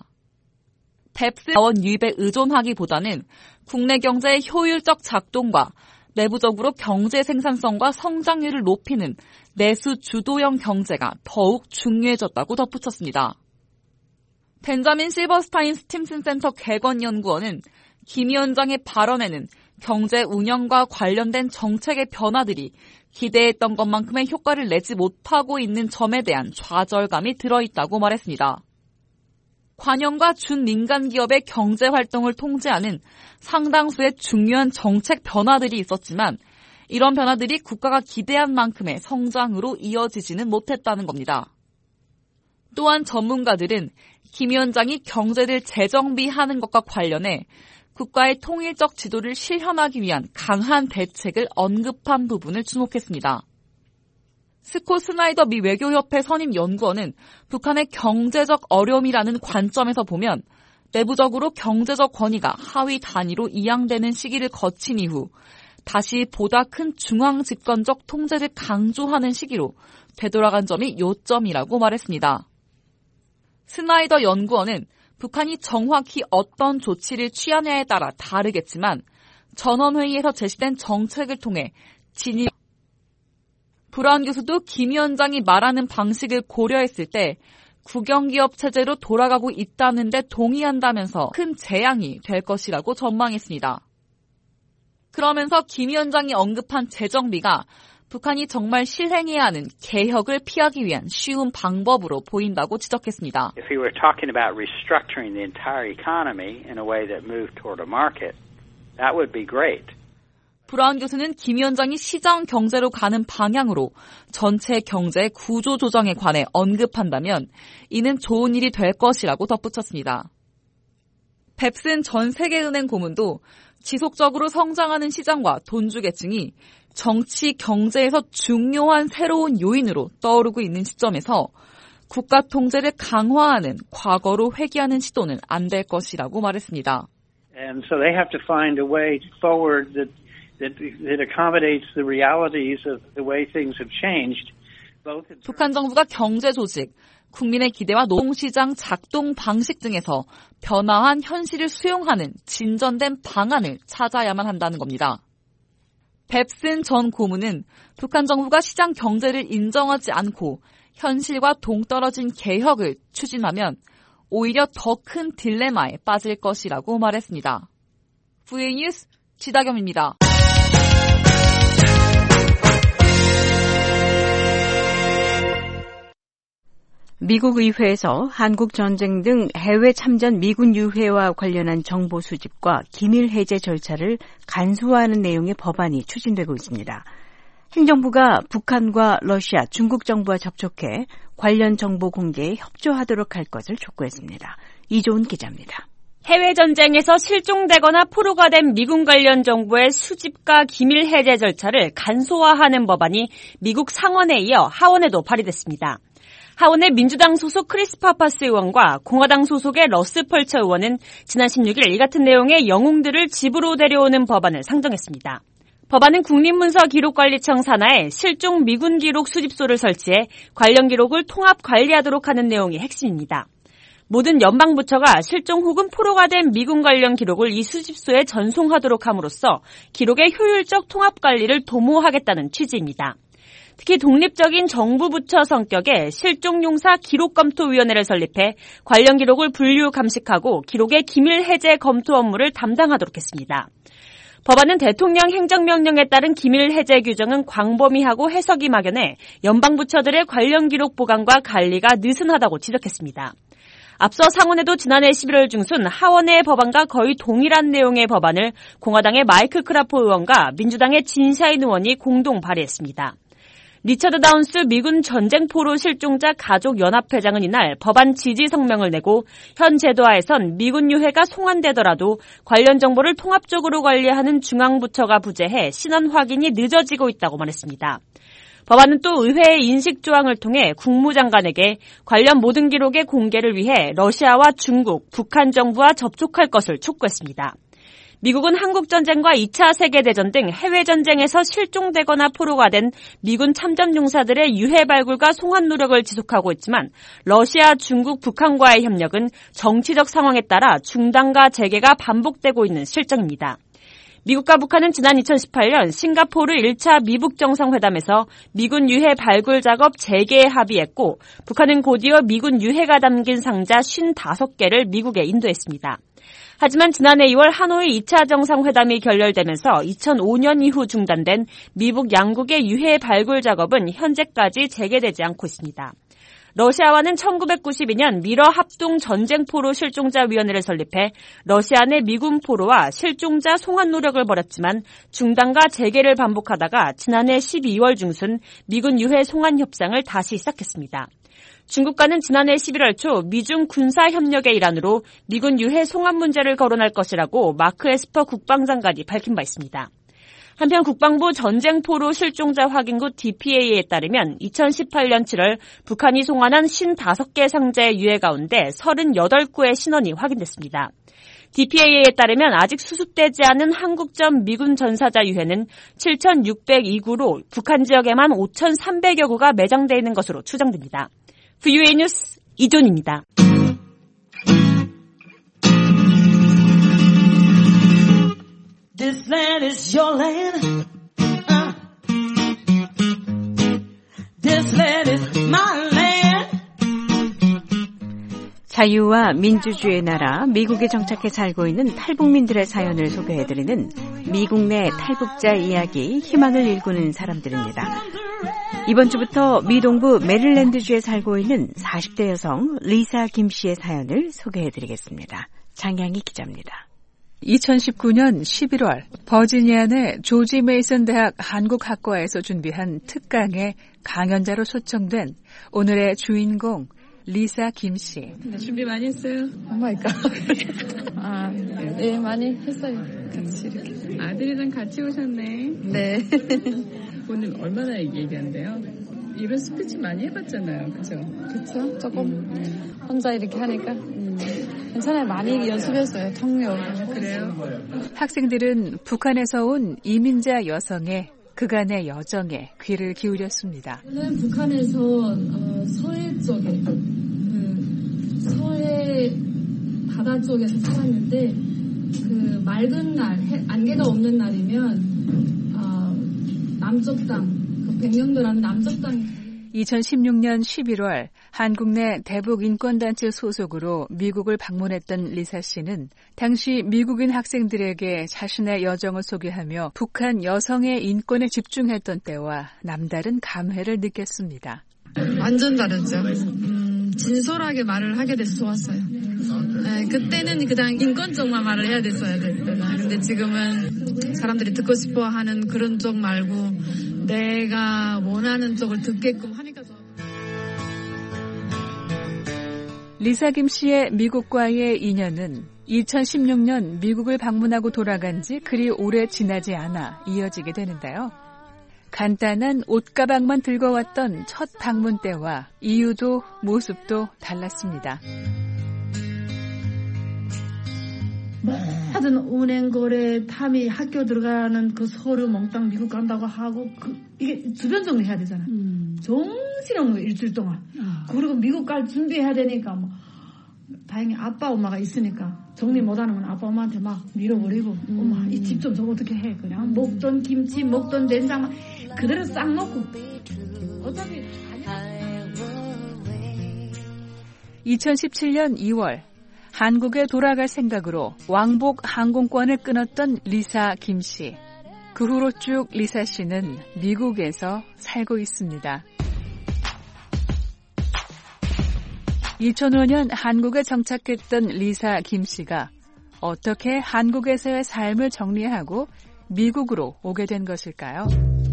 뎁스 자원 유입에 의존하기보다는 국내 경제의 효율적 작동과 내부적으로 경제 생산성과 성장률을 높이는 내수 주도형 경제가 더욱 중요해졌다고 덧붙였습니다. 벤자민 실버스타인 스팀슨 센터 개건연구원은 김 위원장의 발언에는 경제 운영과 관련된 정책의 변화들이 기대했던 것만큼의 효과를 내지 못하고 있는 점에 대한 좌절감이 들어있다고 말했습니다. 관영과 준민간 기업의 경제활동을 통제하는 상당수의 중요한 정책 변화들이 있었지만 이런 변화들이 국가가 기대한 만큼의 성장으로 이어지지는 못했다는 겁니다. 또한 전문가들은 김 위원장이 경제를 재정비하는 것과 관련해 국가의 통일적 지도를 실현하기 위한 강한 대책을 언급한 부분을 주목했습니다. 스콧 스나이더 미 외교협회 선임 연구원은 북한의 경제적 어려움이라는 관점에서 보면 내부적으로 경제적 권위가 하위 단위로 이양되는 시기를 거친 이후 다시 보다 큰 중앙 집권적 통제를 강조하는 시기로 되돌아간 점이 요점이라고 말했습니다. 스나이더 연구원은 북한이 정확히 어떤 조치를 취하냐에 따라 다르겠지만 전원회의에서 제시된 정책을 통해 진입 브라운 교수도 김 위원장이 말하는 방식을 고려했을 때 국영기업 체제로 돌아가고 있다는 데 동의한다면서 큰 재앙이 될 것이라고 전망했습니다. 그러면서 김 위원장이 언급한 재정비가 북한이 정말 실행해야 하는 개혁을 피하기 위한 쉬운 방법으로 보인다고 지적했습니다. If we were talking about restructuring the entire economy in a way that moved toward a market, that would be great. 브라운 교수는 김 위원장이 시장 경제로 가는 방향으로 전체 경제 구조 조정에 관해 언급한다면 이는 좋은 일이 될 것이라고 덧붙였습니다. 뎁슨 전 세계은행 고문도 지속적으로 성장하는 시장과 돈주계층이 정치, 경제에서 중요한 새로운 요인으로 떠오르고 있는 시점에서 국가 통제를 강화하는 과거로 회귀하는 시도는 안 될 것이라고 말했습니다. And so they have to find a way forward that That, that accommodates the realities of the way things have changed. 북한 정부가 경제 조직, 국민의 기대와 노동시장 작동 방식 등에서 변화한 현실을 수용하는 진전된 방안을 찾아야만 한다는 겁니다. 뎁슨 전 고문은 북한 정부가 시장 경제를 인정하지 않고 현실과 동떨어진 개혁을 추진하면 오히려 더 큰 딜레마에 빠질 것이라고 말했습니다. 브이오에이 뉴스 지다겸입니다. 미국 의회에서 한국 전쟁 등 해외 참전 미군 유해와 관련한 정보 수집과 기밀 해제 절차를 간소화하는 내용의 법안이 추진되고 있습니다. 행정부가 북한과 러시아, 중국 정부와 접촉해 관련 정보 공개에 협조하도록 할 것을 촉구했습니다. 이조은 기자입니다. 해외 전쟁에서 실종되거나 포로가 된 미군 관련 정보의 수집과 기밀 해제 절차를 간소화하는 법안이 미국 상원에 이어 하원에도 발의됐습니다. 하원의 민주당 소속 크리스 파파스 의원과 공화당 소속의 러스 펄처 의원은 지난 십육 일 이 같은 내용의 영웅들을 집으로 데려오는 법안을 상정했습니다. 법안은 국립문서기록관리청 산하에 실종 미군 기록 수집소를 설치해 관련 기록을 통합 관리하도록 하는 내용이 핵심입니다. 모든 연방부처가 실종 혹은 포로가 된 미군 관련 기록을 이 수집소에 전송하도록 함으로써 기록의 효율적 통합 관리를 도모하겠다는 취지입니다. 특히 독립적인 정부 부처 성격의 실종용사 기록검토위원회를 설립해 관련 기록을 분류 감식하고 기록의 기밀 해제 검토 업무를 담당하도록 했습니다. 법안은 대통령 행정명령에 따른 기밀 해제 규정은 광범위하고 해석이 막연해 연방부처들의 관련 기록 보관과 관리가 느슨하다고 지적했습니다. 앞서 상원에도 지난해 십일월 중순 하원의 법안과 거의 동일한 내용의 법안을 공화당의 마이클 크라포 의원과 민주당의 진샤인 의원이 공동 발의했습니다. 리처드 다운스 미군 전쟁포로 실종자 가족연합회장은 이날 법안 지지 성명을 내고 현 제도하에선 미군 유해가 송환되더라도 관련 정보를 통합적으로 관리하는 중앙부처가 부재해 신원 확인이 늦어지고 있다고 말했습니다. 법안은 또 의회의 인식 조항을 통해 국무장관에게 관련 모든 기록의 공개를 위해 러시아와 중국, 북한 정부와 접촉할 것을 촉구했습니다. 미국은 한국전쟁과 이 차 세계대전 등 해외전쟁에서 실종되거나 포로가 된 미군 참전용사들의 유해 발굴과 송환 노력을 지속하고 있지만 러시아, 중국, 북한과의 협력은 정치적 상황에 따라 중단과 재개가 반복되고 있는 실정입니다. 미국과 북한은 지난 이천십팔 년 싱가포르 일 차 미북 정상회담에서 미군 유해 발굴 작업 재개에 합의했고 북한은 곧이어 미군 유해가 담긴 상자 오십오 개를 미국에 인도했습니다. 하지만 지난해 이월 하노이 이 차 정상회담이 결렬되면서 이천오 년 이후 중단된 미북 양국의 유해 발굴 작업은 현재까지 재개되지 않고 있습니다. 러시아와는 천구백구십이 년 미러 합동 전쟁포로 실종자위원회를 설립해 러시아 내 미군 포로와 실종자 송환 노력을 벌였지만 중단과 재개를 반복하다가 지난해 십이월 중순 미군 유해 송환 협상을 다시 시작했습니다. 중국과는 지난해 십일월 초 미중 군사협력의 일환으로 미군 유해 송환 문제를 거론할 것이라고 마크 에스퍼 국방장관이 밝힌 바 있습니다. 한편 국방부 전쟁포로 실종자 확인국 디피에이에 따르면 이천십팔 년 칠월 북한이 송환한 오십오 개 상자의 유해 가운데 삼십팔 구의 신원이 확인됐습니다. 디피에이에 따르면 아직 수습되지 않은 한국전 미군 전사자 유해는 칠천육백이 구로 북한 지역에만 오천삼백여 구가 매장되어 있는 것으로 추정됩니다. 브이오에이 뉴스 이존입니다. This land is your land. Uh. This land is my land. 자유와 민주주의의 나라 미국에 정착해 살고 있는 탈북민들의 사연을 소개해드리는 미국 내 탈북자 이야기 희망을 일구는 사람들입니다. 이번 주부터 미 동부 메릴랜드주에 살고 있는 사십 대 여성 리사 김 씨의 사연을 소개해드리겠습니다. 장양희 기자입니다. 이천십구 년 십일월 버지니아 내 조지 메이슨 대학 한국학과에서 준비한 특강에 강연자로 초청된 오늘의 주인공 리사 김 씨. 네, 준비 많이 했어요? 오 마이 갓. 아, 네, 많이 했어요. 같이 이렇게. 아들이랑 같이 오셨네. 네. 오늘 얼마나 얘기한대요? 이런 스피치 많이 해봤잖아요, 그죠? 그쵸, 조금. 음. 혼자 이렇게 하니까. 음. 괜찮아요. 많이 연습했어요, 통역. 아, 그래요? 학생들은 북한에서 온 이민자 여성의 그간의 여정에 귀를 기울였습니다. 저는 북한에서 어, 서해 쪽에, 그 서해 바다 쪽에서 살았는데 그 맑은 날, 해, 안개가 없는 날이면 어, 남쪽 땅, 그 백령도라는 남쪽 땅. 이천십육 년 십일월 한국 내 대북 인권단체 소속으로 미국을 방문했던 리사 씨는 당시 미국인 학생들에게 자신의 여정을 소개하며 북한 여성의 인권에 집중했던 때와 남다른 감회를 느꼈습니다. 완전 다르죠. 음, 진솔하게 말을 하게 돼서 좋았어요. 네, 그때는 그냥 인권 쪽만 말을 해야 됐어야 됐구나. 근데 지금은 사람들이 듣고 싶어하는 그런 쪽 말고 내가 원하는 쪽을 듣게끔 하니까 좋아. 리사 김 씨의 미국과의 인연은 이천십육 년 미국을 방문하고 돌아간 지 그리 오래 지나지 않아 이어지게 되는데요. 간단한 옷가방만 들고 왔던 첫 방문 때와 이유도 모습도 달랐습니다. 하여튼 은행 거래 탐이 학교 들어가는 그 서류 몽땅 미국 간다고 하고 그 이게 주변 정리해야 되잖아. 음. 정신없는 거 일주일 동안. 어. 그리고 미국 갈 준비해야 되니까 뭐 다행히 아빠 엄마가 있으니까 정리 못하는 건 아빠 엄마한테 막 밀어버리고 음. 엄마 이 집 좀 저거 어떻게 해 그냥 음. 먹던 김치 먹던 된장 막 그대로 싹 넣고 어차피 이천십칠 년 이월 한국에 돌아갈 생각으로 왕복 항공권을 끊었던 리사 김 씨. 그 후로 쭉 리사 씨는 미국에서 살고 있습니다. 이천오 년 한국에 정착했던 리사 김 씨가 어떻게 한국에서의 삶을 정리하고 미국으로 오게 된 것일까요?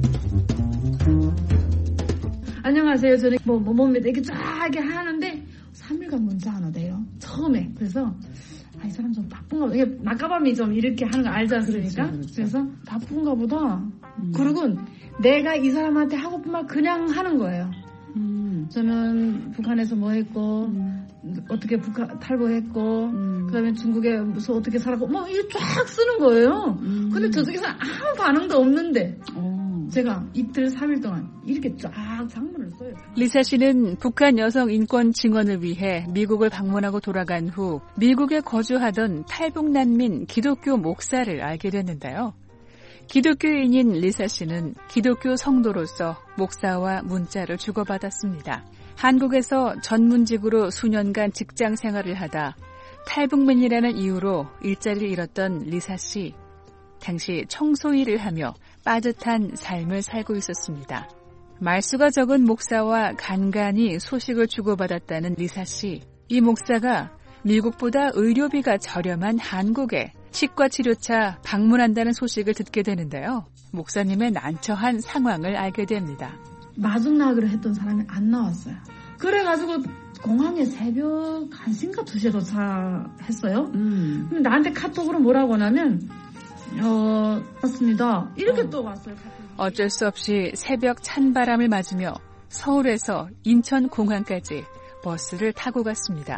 안녕하세요. 저는 뭐, 뭐 몸에 이렇게 쫙 이렇게 하는데 삼 일간 문자 안 오대요. 처음에. 그래서 아, 이 사람 좀 바쁜가 보다. 이게 낮가밤이 좀 이렇게 하는 거 알죠? 그러니까. 그렇죠, 그렇죠. 그래서 바쁜가 보다. 음. 그리고 내가 이 사람한테 하고픈 말 그냥 하는 거예요. 음. 저는 북한에서 뭐 했고 음. 어떻게 북한 탈북했고 음. 그다음에 중국에 무슨 어떻게 살았고 뭐 이게 쫙 쓰는 거예요. 음. 근데 저쪽에서 아무 반응도 없는데 오. 제가 이틀 삼 일 동안 이렇게 쫙 장문을 써요. 리사 씨는 북한 여성 인권 증언을 위해 미국을 방문하고 돌아간 후 미국에 거주하던 탈북 난민 기독교 목사를 알게 됐는데요. 기독교인인 리사 씨는 기독교 성도로서 목사와 문자를 주고받았습니다. 한국에서 전문직으로 수년간 직장 생활을 하다 탈북민이라는 이유로 일자리를 잃었던 리사 씨. 당시 청소 일을 하며 빠듯한 삶을 살고 있었습니다. 말수가 적은 목사와 간간히 소식을 주고받았다는 리사 씨. 이 목사가 미국보다 의료비가 저렴한 한국에 치과 치료차 방문한다는 소식을 듣게 되는데요. 목사님의 난처한 상황을 알게 됩니다. 마중나기로 했던 사람이 안 나왔어요. 그래가지고 공항에 새벽 한 시인가 두 시에 도착했어요. 음. 근데 나한테 카톡으로 뭐라고 하냐면 어, 맞습니다. 이렇게 어. 또 왔어요. 어쩔 수 없이 새벽 찬바람을 맞으며 서울에서 인천공항까지 버스를 타고 갔습니다.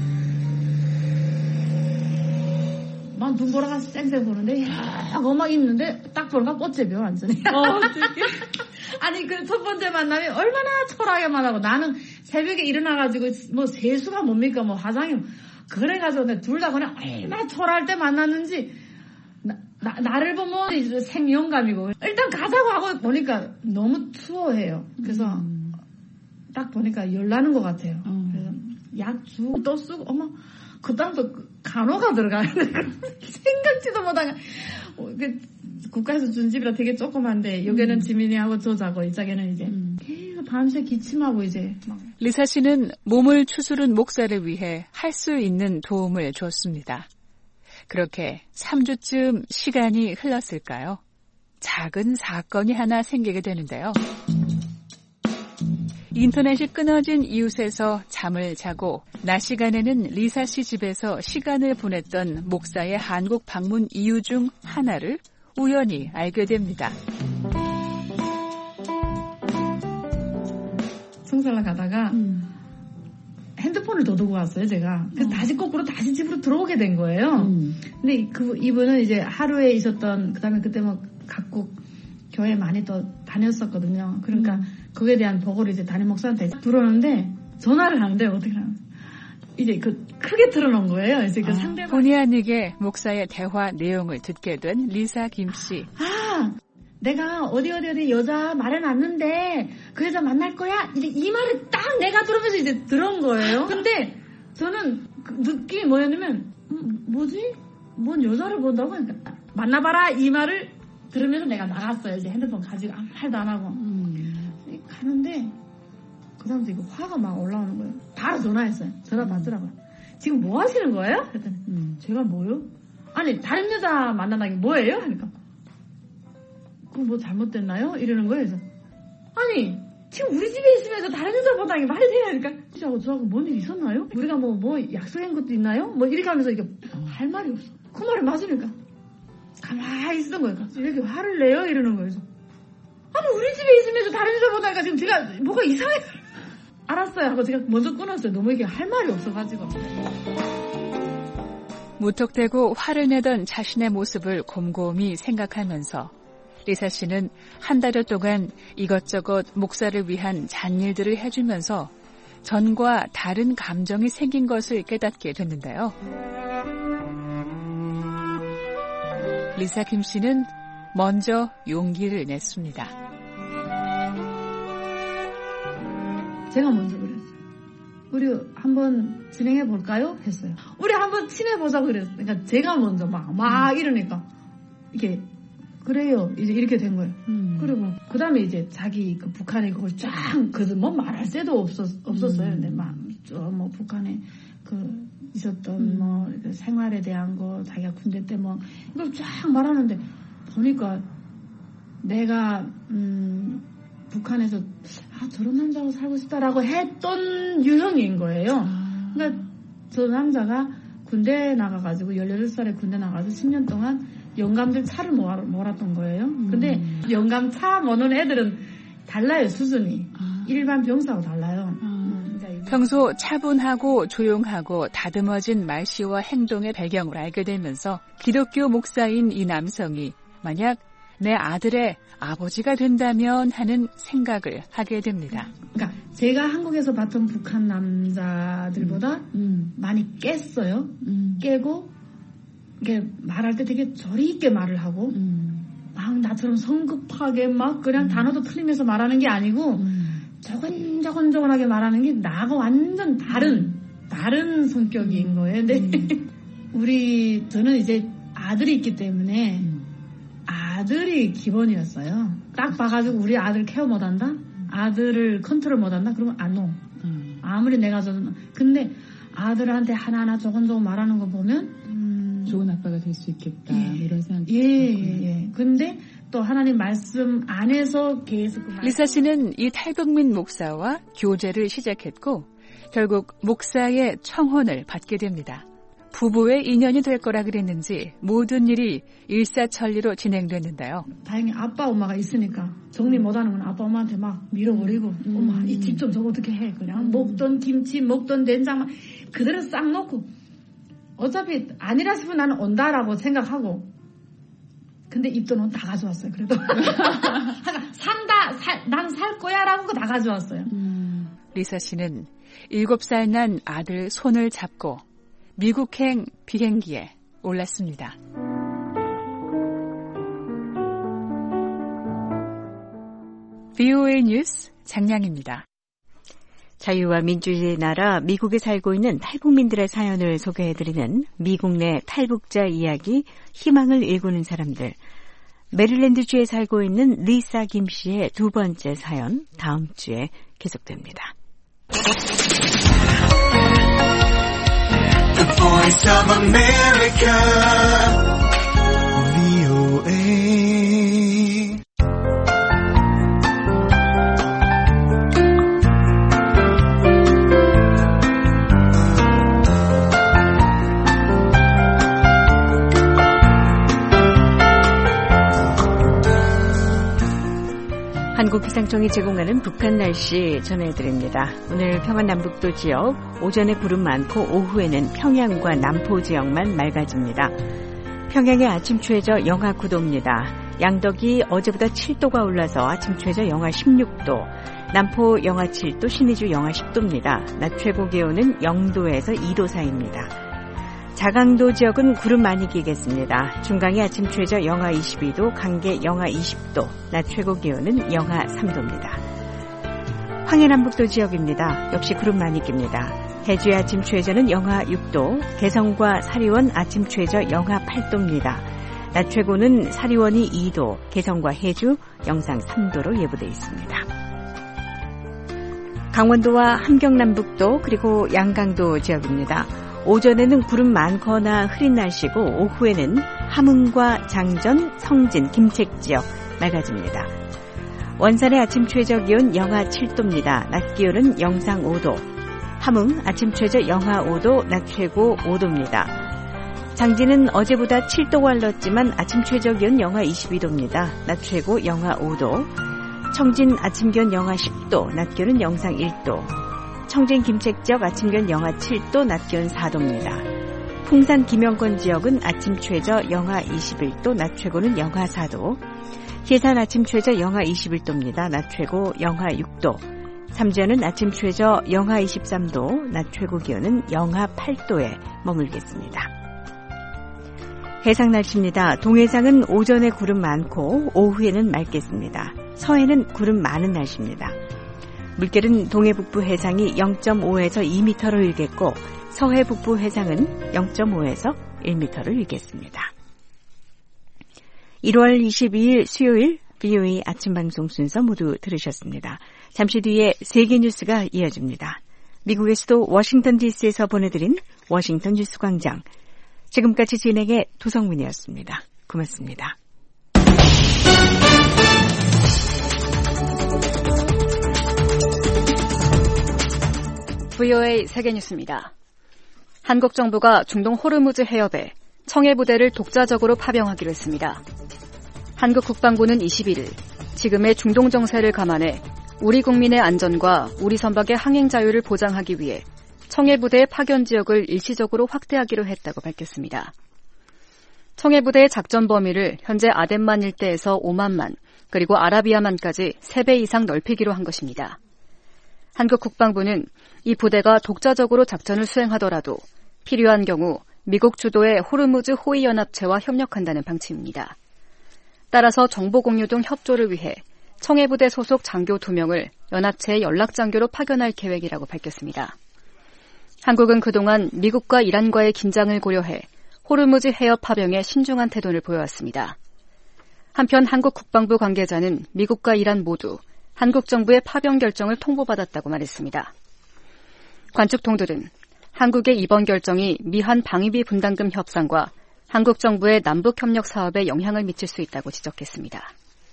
막 눈 보라가 쌩쌩 보는데 야 음악 있는데 딱 보니까 꽃제비요 완전히. 어, 아니 그 첫 번째 만남이 얼마나 초라하게만 하고 나는 새벽에 일어나가지고 뭐 세수가 뭡니까 뭐 화장이 그래가지고 둘 다 그냥 얼마나 초라할 때 만났는지 나, 나, 나를 보면 이제 생영감이고 일단 가자고 하고 보니까 너무 추워해요. 그래서 음. 딱 보니까 열나는 것 같아요. 음. 그래서 약 주고 또 쓰고 어머 그다음부터 간호가 들어가는데 생각지도 못한 그 국가에서 준 집이라 되게 조그만데 여기는 음. 지민이하고 저 자고 이 짝에는 이제 음. 계속 밤새 기침하고 이제 막. 리사 씨는 몸을 추스른 목사를 위해 할 수 있는 도움을 줬습니다. 그렇게 삼 주쯤 시간이 흘렀을까요? 작은 사건이 하나 생기게 되는데요. 인터넷이 끊어진 이웃에서 잠을 자고 낮 시간에는 리사 씨 집에서 시간을 보냈던 목사의 한국 방문 이유 중 하나를 우연히 알게 됩니다. 성살라 가다가 음. 핸드폰을 더 두고 왔어요, 제가. 그래서 음. 다시 거꾸로 다시 집으로 들어오게 된 거예요. 음. 근데 그 이분은 이제 하루에 있었던, 그 다음에 그때 뭐 각국 교회 많이 또 다녔었거든요. 그러니까 음. 그거에 대한 보고를 이제 담임 목사한테 들어오는데 전화를 하는데 어떻게 하는 이제 그 크게 틀어놓은 거예요. 이제 그 아, 상대방 본의 아니게 목사의 대화 내용을 듣게 된 리사 김 씨. 아, 내가 어디 어디 어디 여자 말해놨는데 그 여자 만날 거야. 이제 이 말을 딱 내가 들으면서 이제 들은 거예요. 근데 저는 그 느낌이 뭐였냐면 음, 뭐지? 뭔 여자를 본다고? 그러니까 만나봐라 이 말을 들으면서 내가 나갔어요. 이제 핸드폰 가지고 아무 말도 안 하고. 음. 가는데 그 사람도 이거 화가 막 올라오는 거예요. 바로 전화했어요. 전화 받더라고요. 지금 뭐 하시는 거예요? 그랬더니 음. 제가 뭐요? 아니 다른 여자 만나다니 뭐예요? 하니까 그거 뭐 잘못됐나요? 이러는 거예요. 그래서 아니 지금 우리 집에 있으면서 다른 여자 보다니 말이 돼야 하니까 저하고 저하고 뭔 일 있었나요? 우리가 뭐 뭐 약속한 것도 있나요? 뭐 이렇게 하면서 이게 할 말이 없어. 그 말을 맞으니까 가만히 있었던 거예요. 이렇게 화를 내요? 이러는 거예요. 아니 우리 집에 있으면서 다른 여자 보다니까 지금 제가 뭐가 이상해. 알았어요 하고 제가 먼저 끊었어요. 너무 이게 할 말이 없어가지고. 무턱대고 화를 내던 자신의 모습을 곰곰이 생각하면서 리사 씨는 한 달여 동안 이것저것 목사를 위한 잔일들을 해주면서 전과 다른 감정이 생긴 것을 깨닫게 됐는데요. 리사 김 씨는 먼저 용기를 냈습니다. 제가 먼저 그랬어요. 우리 한번 진행해 볼까요? 했어요. 우리 한번 친해보자 그랬어요. 그러니까 제가 먼저 막, 막 음. 이러니까 이게 그래요. 이제 이렇게 된 거예요. 음. 그리고 그 다음에 이제 자기 그 북한에 그걸 쫙 그래서 뭐 말할 새도 없었 없었어요. 음. 근데 막 뭐 북한에 그 있었던 음. 뭐 생활에 대한 거 자기가 군대 때 뭐 이걸 쫙 말하는데 보니까 내가 음. 북한에서 아 저런 남자하고 살고 싶다라고 했던 유형인 거예요. 아. 그러니까 저 남자가 군대 나가가지고 열여덟 살에 군대 나가서 십 년 동안 영감들 차를 모아, 몰았던 거예요. 음. 근데 영감 차 모는 애들은 달라요, 수준이. 아. 일반 병사하고 달라요. 아. 음, 그러니까 평소 차분하고 조용하고 다듬어진 말씨와 행동의 배경을 알게 되면서 기독교 목사인 이 남성이 만약 내 아들의 아버지가 된다면 하는 생각을 하게 됩니다. 그러니까 제가 한국에서 봤던 북한 남자들보다 음. 많이 깼어요. 음. 깨고 이게 말할 때 되게 저리 있게 말을 하고 음. 막 나처럼 성급하게 막 그냥 음. 단어도 틀리면서 말하는 게 아니고 음. 저건저건저건하게 말하는 게 나하고 완전 다른 음. 다른 성격인 거예요. 근데 음. 우리 저는 이제 아들이 있기 때문에 음. 아들이 기본이었어요. 딱 봐가지고 우리 아들 케어 못한다? 아들을 컨트롤 못한다? 그러면 안 놓. 음. 아무리 내가 저는 근데 아들한테 하나하나 조금조금 말하는 거 보면 음, 좋은 아빠가 될 수 있겠다 예. 이런 생각이 예, 예, 예. 근데 또 하나님 말씀 안에서 계속 리사 씨는 이 탈북민 목사와 교제를 시작했고 결국 목사의 청혼을 받게 됩니다. 부부의 인연이 될 거라 그랬는지 모든 일이 일사천리로 진행됐는데요. 다행히 아빠 엄마가 있으니까 정리 못하는 건 아빠 엄마한테 막 밀어버리고 음. 엄마 이 집 좀 저거 어떻게 해 그냥 음. 먹던 김치 먹던 된장 그대로 싹 넣고 어차피 아니라 싶으면 나는 온다라고 생각하고 근데 입돈은 다 가져왔어요. 그래도 산다 난 살 거야라고 다 가져왔어요. 음. 리사 씨는 일곱 살 난 아들 손을 잡고 미국행 비행기에 올랐습니다. 브이오에이 뉴스 장량입니다. 자유와 민주주의 나라 미국에 살고 있는 탈북민들의 사연을 소개해드리는 미국 내 탈북자 이야기 희망을 일구는 사람들. 메릴랜드주에 살고 있는 리사 김 씨의 두 번째 사연 다음 주에 계속됩니다. The Voice of America, 브이오에이. 한국기상청이 제공하는 북한 날씨 전해드립니다. 오늘 평안남북도 지역 오전에 구름 많고 오후에는 평양과 남포 지역만 맑아집니다. 평양의 아침 최저 영하 구 도입니다. 양덕이 어제보다 칠 도가 올라서 아침 최저 영하 십육 도, 남포 영하 칠 도, 신의주 영하 십 도입니다. 낮 최고 기온은 영 도에서 이 도 사이입니다. 자강도 지역은 구름 많이 끼겠습니다. 중강이 아침 최저 영하 이십이 도, 강계 영하 이십 도, 낮 최고 기온은 영하 삼 도입니다. 황해남북도 지역입니다. 역시 구름 많이 낍니다. 해주의 아침 최저는 영하 육 도, 개성과 사리원 아침 최저 영하 팔 도입니다. 낮 최고는 사리원이 이 도, 개성과 해주 영상 삼 도로 예보되어 있습니다. 강원도와 함경남북도 그리고 양강도 지역입니다. 오전에는 구름 많거나 흐린 날씨고 오후에는 함흥과 장전, 성진, 김책 지역 맑아집니다. 원산의 아침 최저 기온 영하 칠 도입니다. 낮 기온은 영상 오 도. 함흥 아침 최저 영하 오 도, 낮 최고 오 도입니다. 장진은 어제보다 칠 도가 올랐지만 아침 최저 기온 영하 이십이 도입니다. 낮 최고 영하 오 도. 청진 아침 기온 영하 십 도, 낮 기온은 영상 일 도. 청진 김책 지역 아침 기온 영하 칠 도, 낮 기온 사 도입니다. 풍산 김영권 지역은 아침 최저 영하 이십일 도, 낮 최고는 영하 사 도. 예산 아침 최저 영하 이십일 도입니다. 낮 최고 영하 육 도. 삼주에는 아침 최저 영하 이십삼 도, 낮 최고 기온은 영하 팔 도에 머물겠습니다. 해상 날씨입니다. 동해상은 오전에 구름 많고 오후에는 맑겠습니다. 서해는 구름 많은 날씨입니다. 물결은 동해 북부 해상이 영 점 오에서 이 미터로 일겠고 서해 북부 해상은 영 점 오에서 일 미터로 일겠습니다. 일월 이십이일 수요일 비오에이 아침 방송 순서 모두 들으셨습니다. 잠시 뒤에 세계 뉴스가 이어집니다. 미국의 수도 워싱턴 디씨에서 보내드린 워싱턴 뉴스 광장. 지금까지 진행의 도성민이었습니다. 고맙습니다. 브이오에이 세계뉴스입니다. 한국 정부가 중동 호르무즈 해협에 청해 부대를 독자적으로 파병하기로 했습니다. 한국 국방부는 이십일일 지금의 중동 정세를 감안해 우리 국민의 안전과 우리 선박의 항행 자유를 보장하기 위해 청해 부대의 파견 지역을 일시적으로 확대하기로 했다고 밝혔습니다. 청해 부대의 작전 범위를 현재 아덴만 일대에서 오만만 그리고 아라비아만까지 세 배 이상 넓히기로 한 것입니다. 한국 국방부는 이 부대가 독자적으로 작전을 수행하더라도 필요한 경우 미국 주도의 호르무즈 호위연합체와 협력한다는 방침입니다. 따라서 정보 공유 등 협조를 위해 청해부대 소속 장교 두 명을 연합체의 연락장교로 파견할 계획이라고 밝혔습니다. 한국은 그동안 미국과 이란과의 긴장을 고려해 호르무즈 해협 파병에 신중한 태도를 보여왔습니다. 한편 한국 국방부 관계자는 미국과 이란 모두 한국 정부의 파병 결정을 통보받았다고 말했습니다. 관측통들은 한국의 이번 결정이 미한 방위비 분담금 협상과 한국 정부의 남북협력 사업에 영향을 미칠 수 있다고 지적했습니다.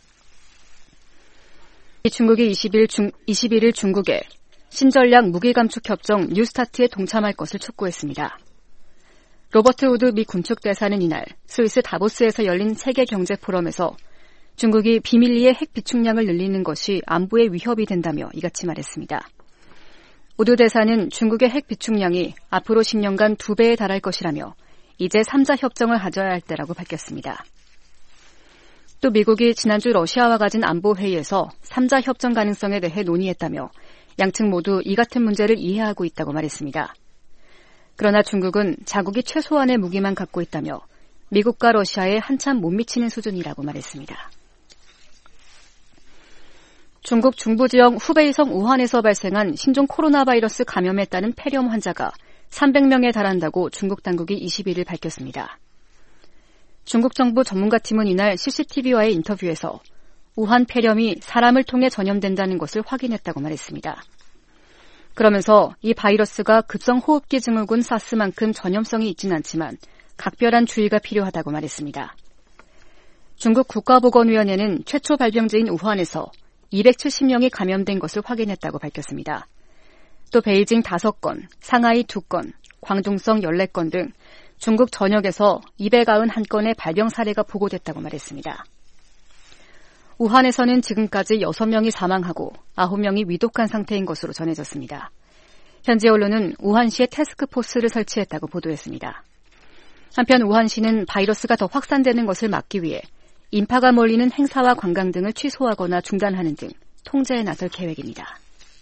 중국이 이십일 중, 이십일일 중국에 신전략 무기감축협정 뉴스타트에 동참할 것을 촉구했습니다. 로버트 우드 미 군축대사는 이날 스위스 다보스에서 열린 세계경제포럼에서 중국이 비밀리에 핵 비축량을 늘리는 것이 안보에 위협이 된다며 이같이 말했습니다. 우드 대사는 중국의 핵 비축량이 앞으로 십 년간 두 배에 달할 것이라며 이제 삼자 협정을 가져야 할 때라고 밝혔습니다. 또 미국이 지난주 러시아와 가진 안보회의에서 삼자 협정 가능성에 대해 논의했다며 양측 모두 이 같은 문제를 이해하고 있다고 말했습니다. 그러나 중국은 자국이 최소한의 무기만 갖고 있다며 미국과 러시아에 한참 못 미치는 수준이라고 말했습니다. 중국 중부지역 후베이성 우한에서 발생한 신종 코로나 바이러스 감염에 따른 폐렴 환자가 삼백 명에 달한다고 중국 당국이 이십일일 밝혔습니다. 중국 정부 전문가팀은 이날 씨씨티비와의 인터뷰에서 우한 폐렴이 사람을 통해 전염된다는 것을 확인했다고 말했습니다. 그러면서 이 바이러스가 급성호흡기 증후군 사스만큼 전염성이 있진 않지만 각별한 주의가 필요하다고 말했습니다. 중국 국가보건위원회는 최초 발병지인 우한에서 이백칠십 명이 감염된 것을 확인했다고 밝혔습니다. 또 베이징 다섯 건, 상하이 두 건, 광둥성 열네 건 등 중국 전역에서 이백구십일 건의 발병 사례가 보고됐다고 말했습니다. 우한에서는 지금까지 여섯 명이 사망하고 아홉 명이 위독한 상태인 것으로 전해졌습니다. 현지 언론은 우한시에 태스크포스를 설치했다고 보도했습니다. 한편 우한시는 바이러스가 더 확산되는 것을 막기 위해 인파가 몰리는 행사와 관광 등을 취소하거나 중단하는 등 통제에 나설 계획입니다.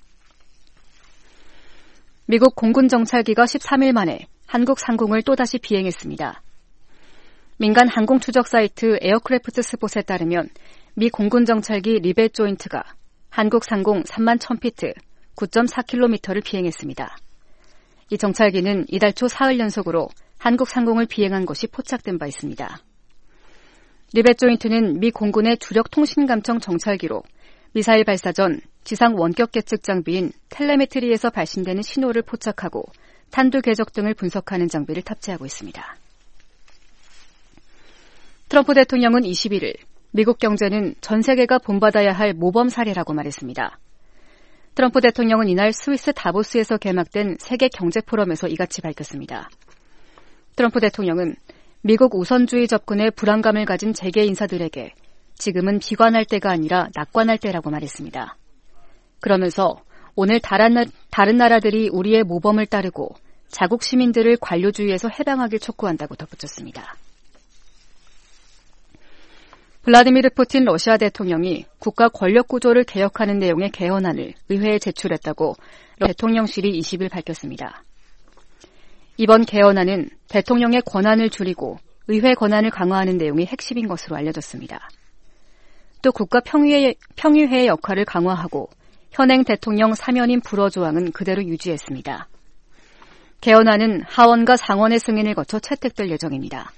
미국 공군 정찰기가 십삼일 만에 한국 상공을 또다시 비행했습니다. 민간 항공 추적 사이트 에어크래프트 스폿에 따르면 미 공군 정찰기 리벳 조인트가 한국 상공 삼만 천 피트, 구 점 사 킬로미터를 비행했습니다. 이 정찰기는 이달 초 사흘 연속으로 한국 상공을 비행한 것이 포착된 바 있습니다. 리벳 조인트는 미 공군의 주력 통신 감청 정찰기로 미사일 발사 전 지상 원격 계측 장비인 텔레메트리에서 발신되는 신호를 포착하고 탄두 궤적 등을 분석하는 장비를 탑재하고 있습니다. 트럼프 대통령은 이십일일 미국 경제는 전 세계가 본받아야 할 모범 사례라고 말했습니다. 트럼프 대통령은 이날 스위스 다보스에서 개막된 세계 경제 포럼에서 이같이 밝혔습니다. 트럼프 대통령은 미국 우선주의 접근에 불안감을 가진 재계 인사들에게 지금은 비관할 때가 아니라 낙관할 때라고 말했습니다. 그러면서 오늘 다른, 다른 나라들이 우리의 모범을 따르고 자국 시민들을 관료주의에서 해방하길 촉구한다고 덧붙였습니다. 블라디미르 푸틴 러시아 대통령이 국가 권력 구조를 개혁하는 내용의 개헌안을 의회에 제출했다고 대통령실이 이십 일 밝혔습니다. 이번 개헌안은 대통령의 권한을 줄이고 의회 권한을 강화하는 내용이 핵심인 것으로 알려졌습니다. 또 국가 평의회, 평의회의 역할을 강화하고 현행 대통령 사면인 불허조항은 그대로 유지했습니다. 개헌안은 하원과 상원의 승인을 거쳐 채택될 예정입니다.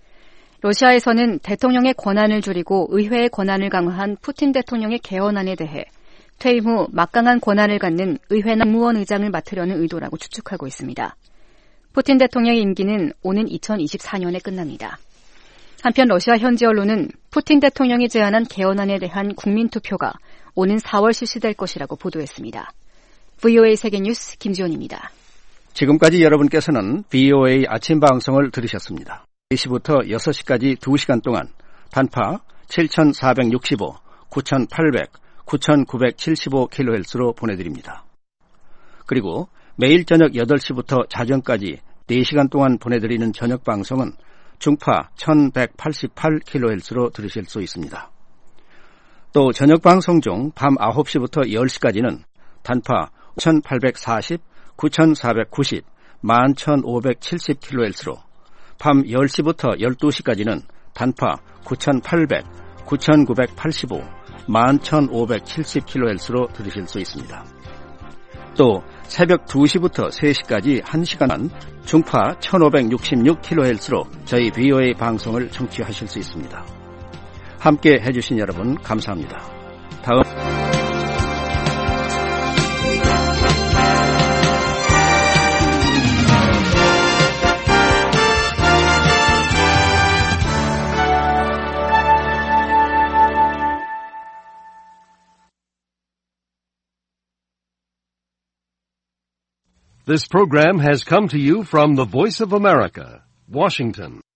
러시아에서는 대통령의 권한을 줄이고 의회의 권한을 강화한 푸틴 대통령의 개헌안에 대해 퇴임 후 막강한 권한을 갖는 의회나 국무원 의장을 맡으려는 의도라고 추측하고 있습니다. 푸틴 대통령의 임기는 오는 이천이십사 년에 끝납니다. 한편 러시아 현지 언론은 푸틴 대통령이 제안한 개헌안에 대한 국민투표가 오는 사월 실시될 것이라고 보도했습니다. 브이오에이 세계뉴스 김지원입니다. 지금까지 여러분께서는 브이오에이 아침 방송을 들으셨습니다. 네 시부터 여섯 시까지 두 시간 동안 단파 칠천사백육십오, 구천팔백, 구천구백칠십오 킬로헤르츠로 보내드립니다. 그리고 매일 저녁 여덟 시부터 자정까지 네 시간 동안 보내드리는 저녁 방송은 중파 천백팔십팔 킬로헤르츠로 들으실 수 있습니다. 또 저녁 방송 중 밤 아홉 시부터 열 시까지는 단파 천팔백사십, 구천사백구십, 만 천오백칠십 킬로헤르츠로 밤 열 시부터 열두 시까지는 단파 구천팔백, 구천구백팔십오, 만 천오백칠십 킬로헤르츠로 들으실 수 있습니다. 또 새벽 두 시부터 세 시까지 한 시간은 중파 천오백육십육 킬로헤르츠로 저희 브이오에이 방송을 청취하실 수 있습니다. 함께 해주신 여러분 감사합니다. 다음 This program has come to you from the Voice of America, Washington.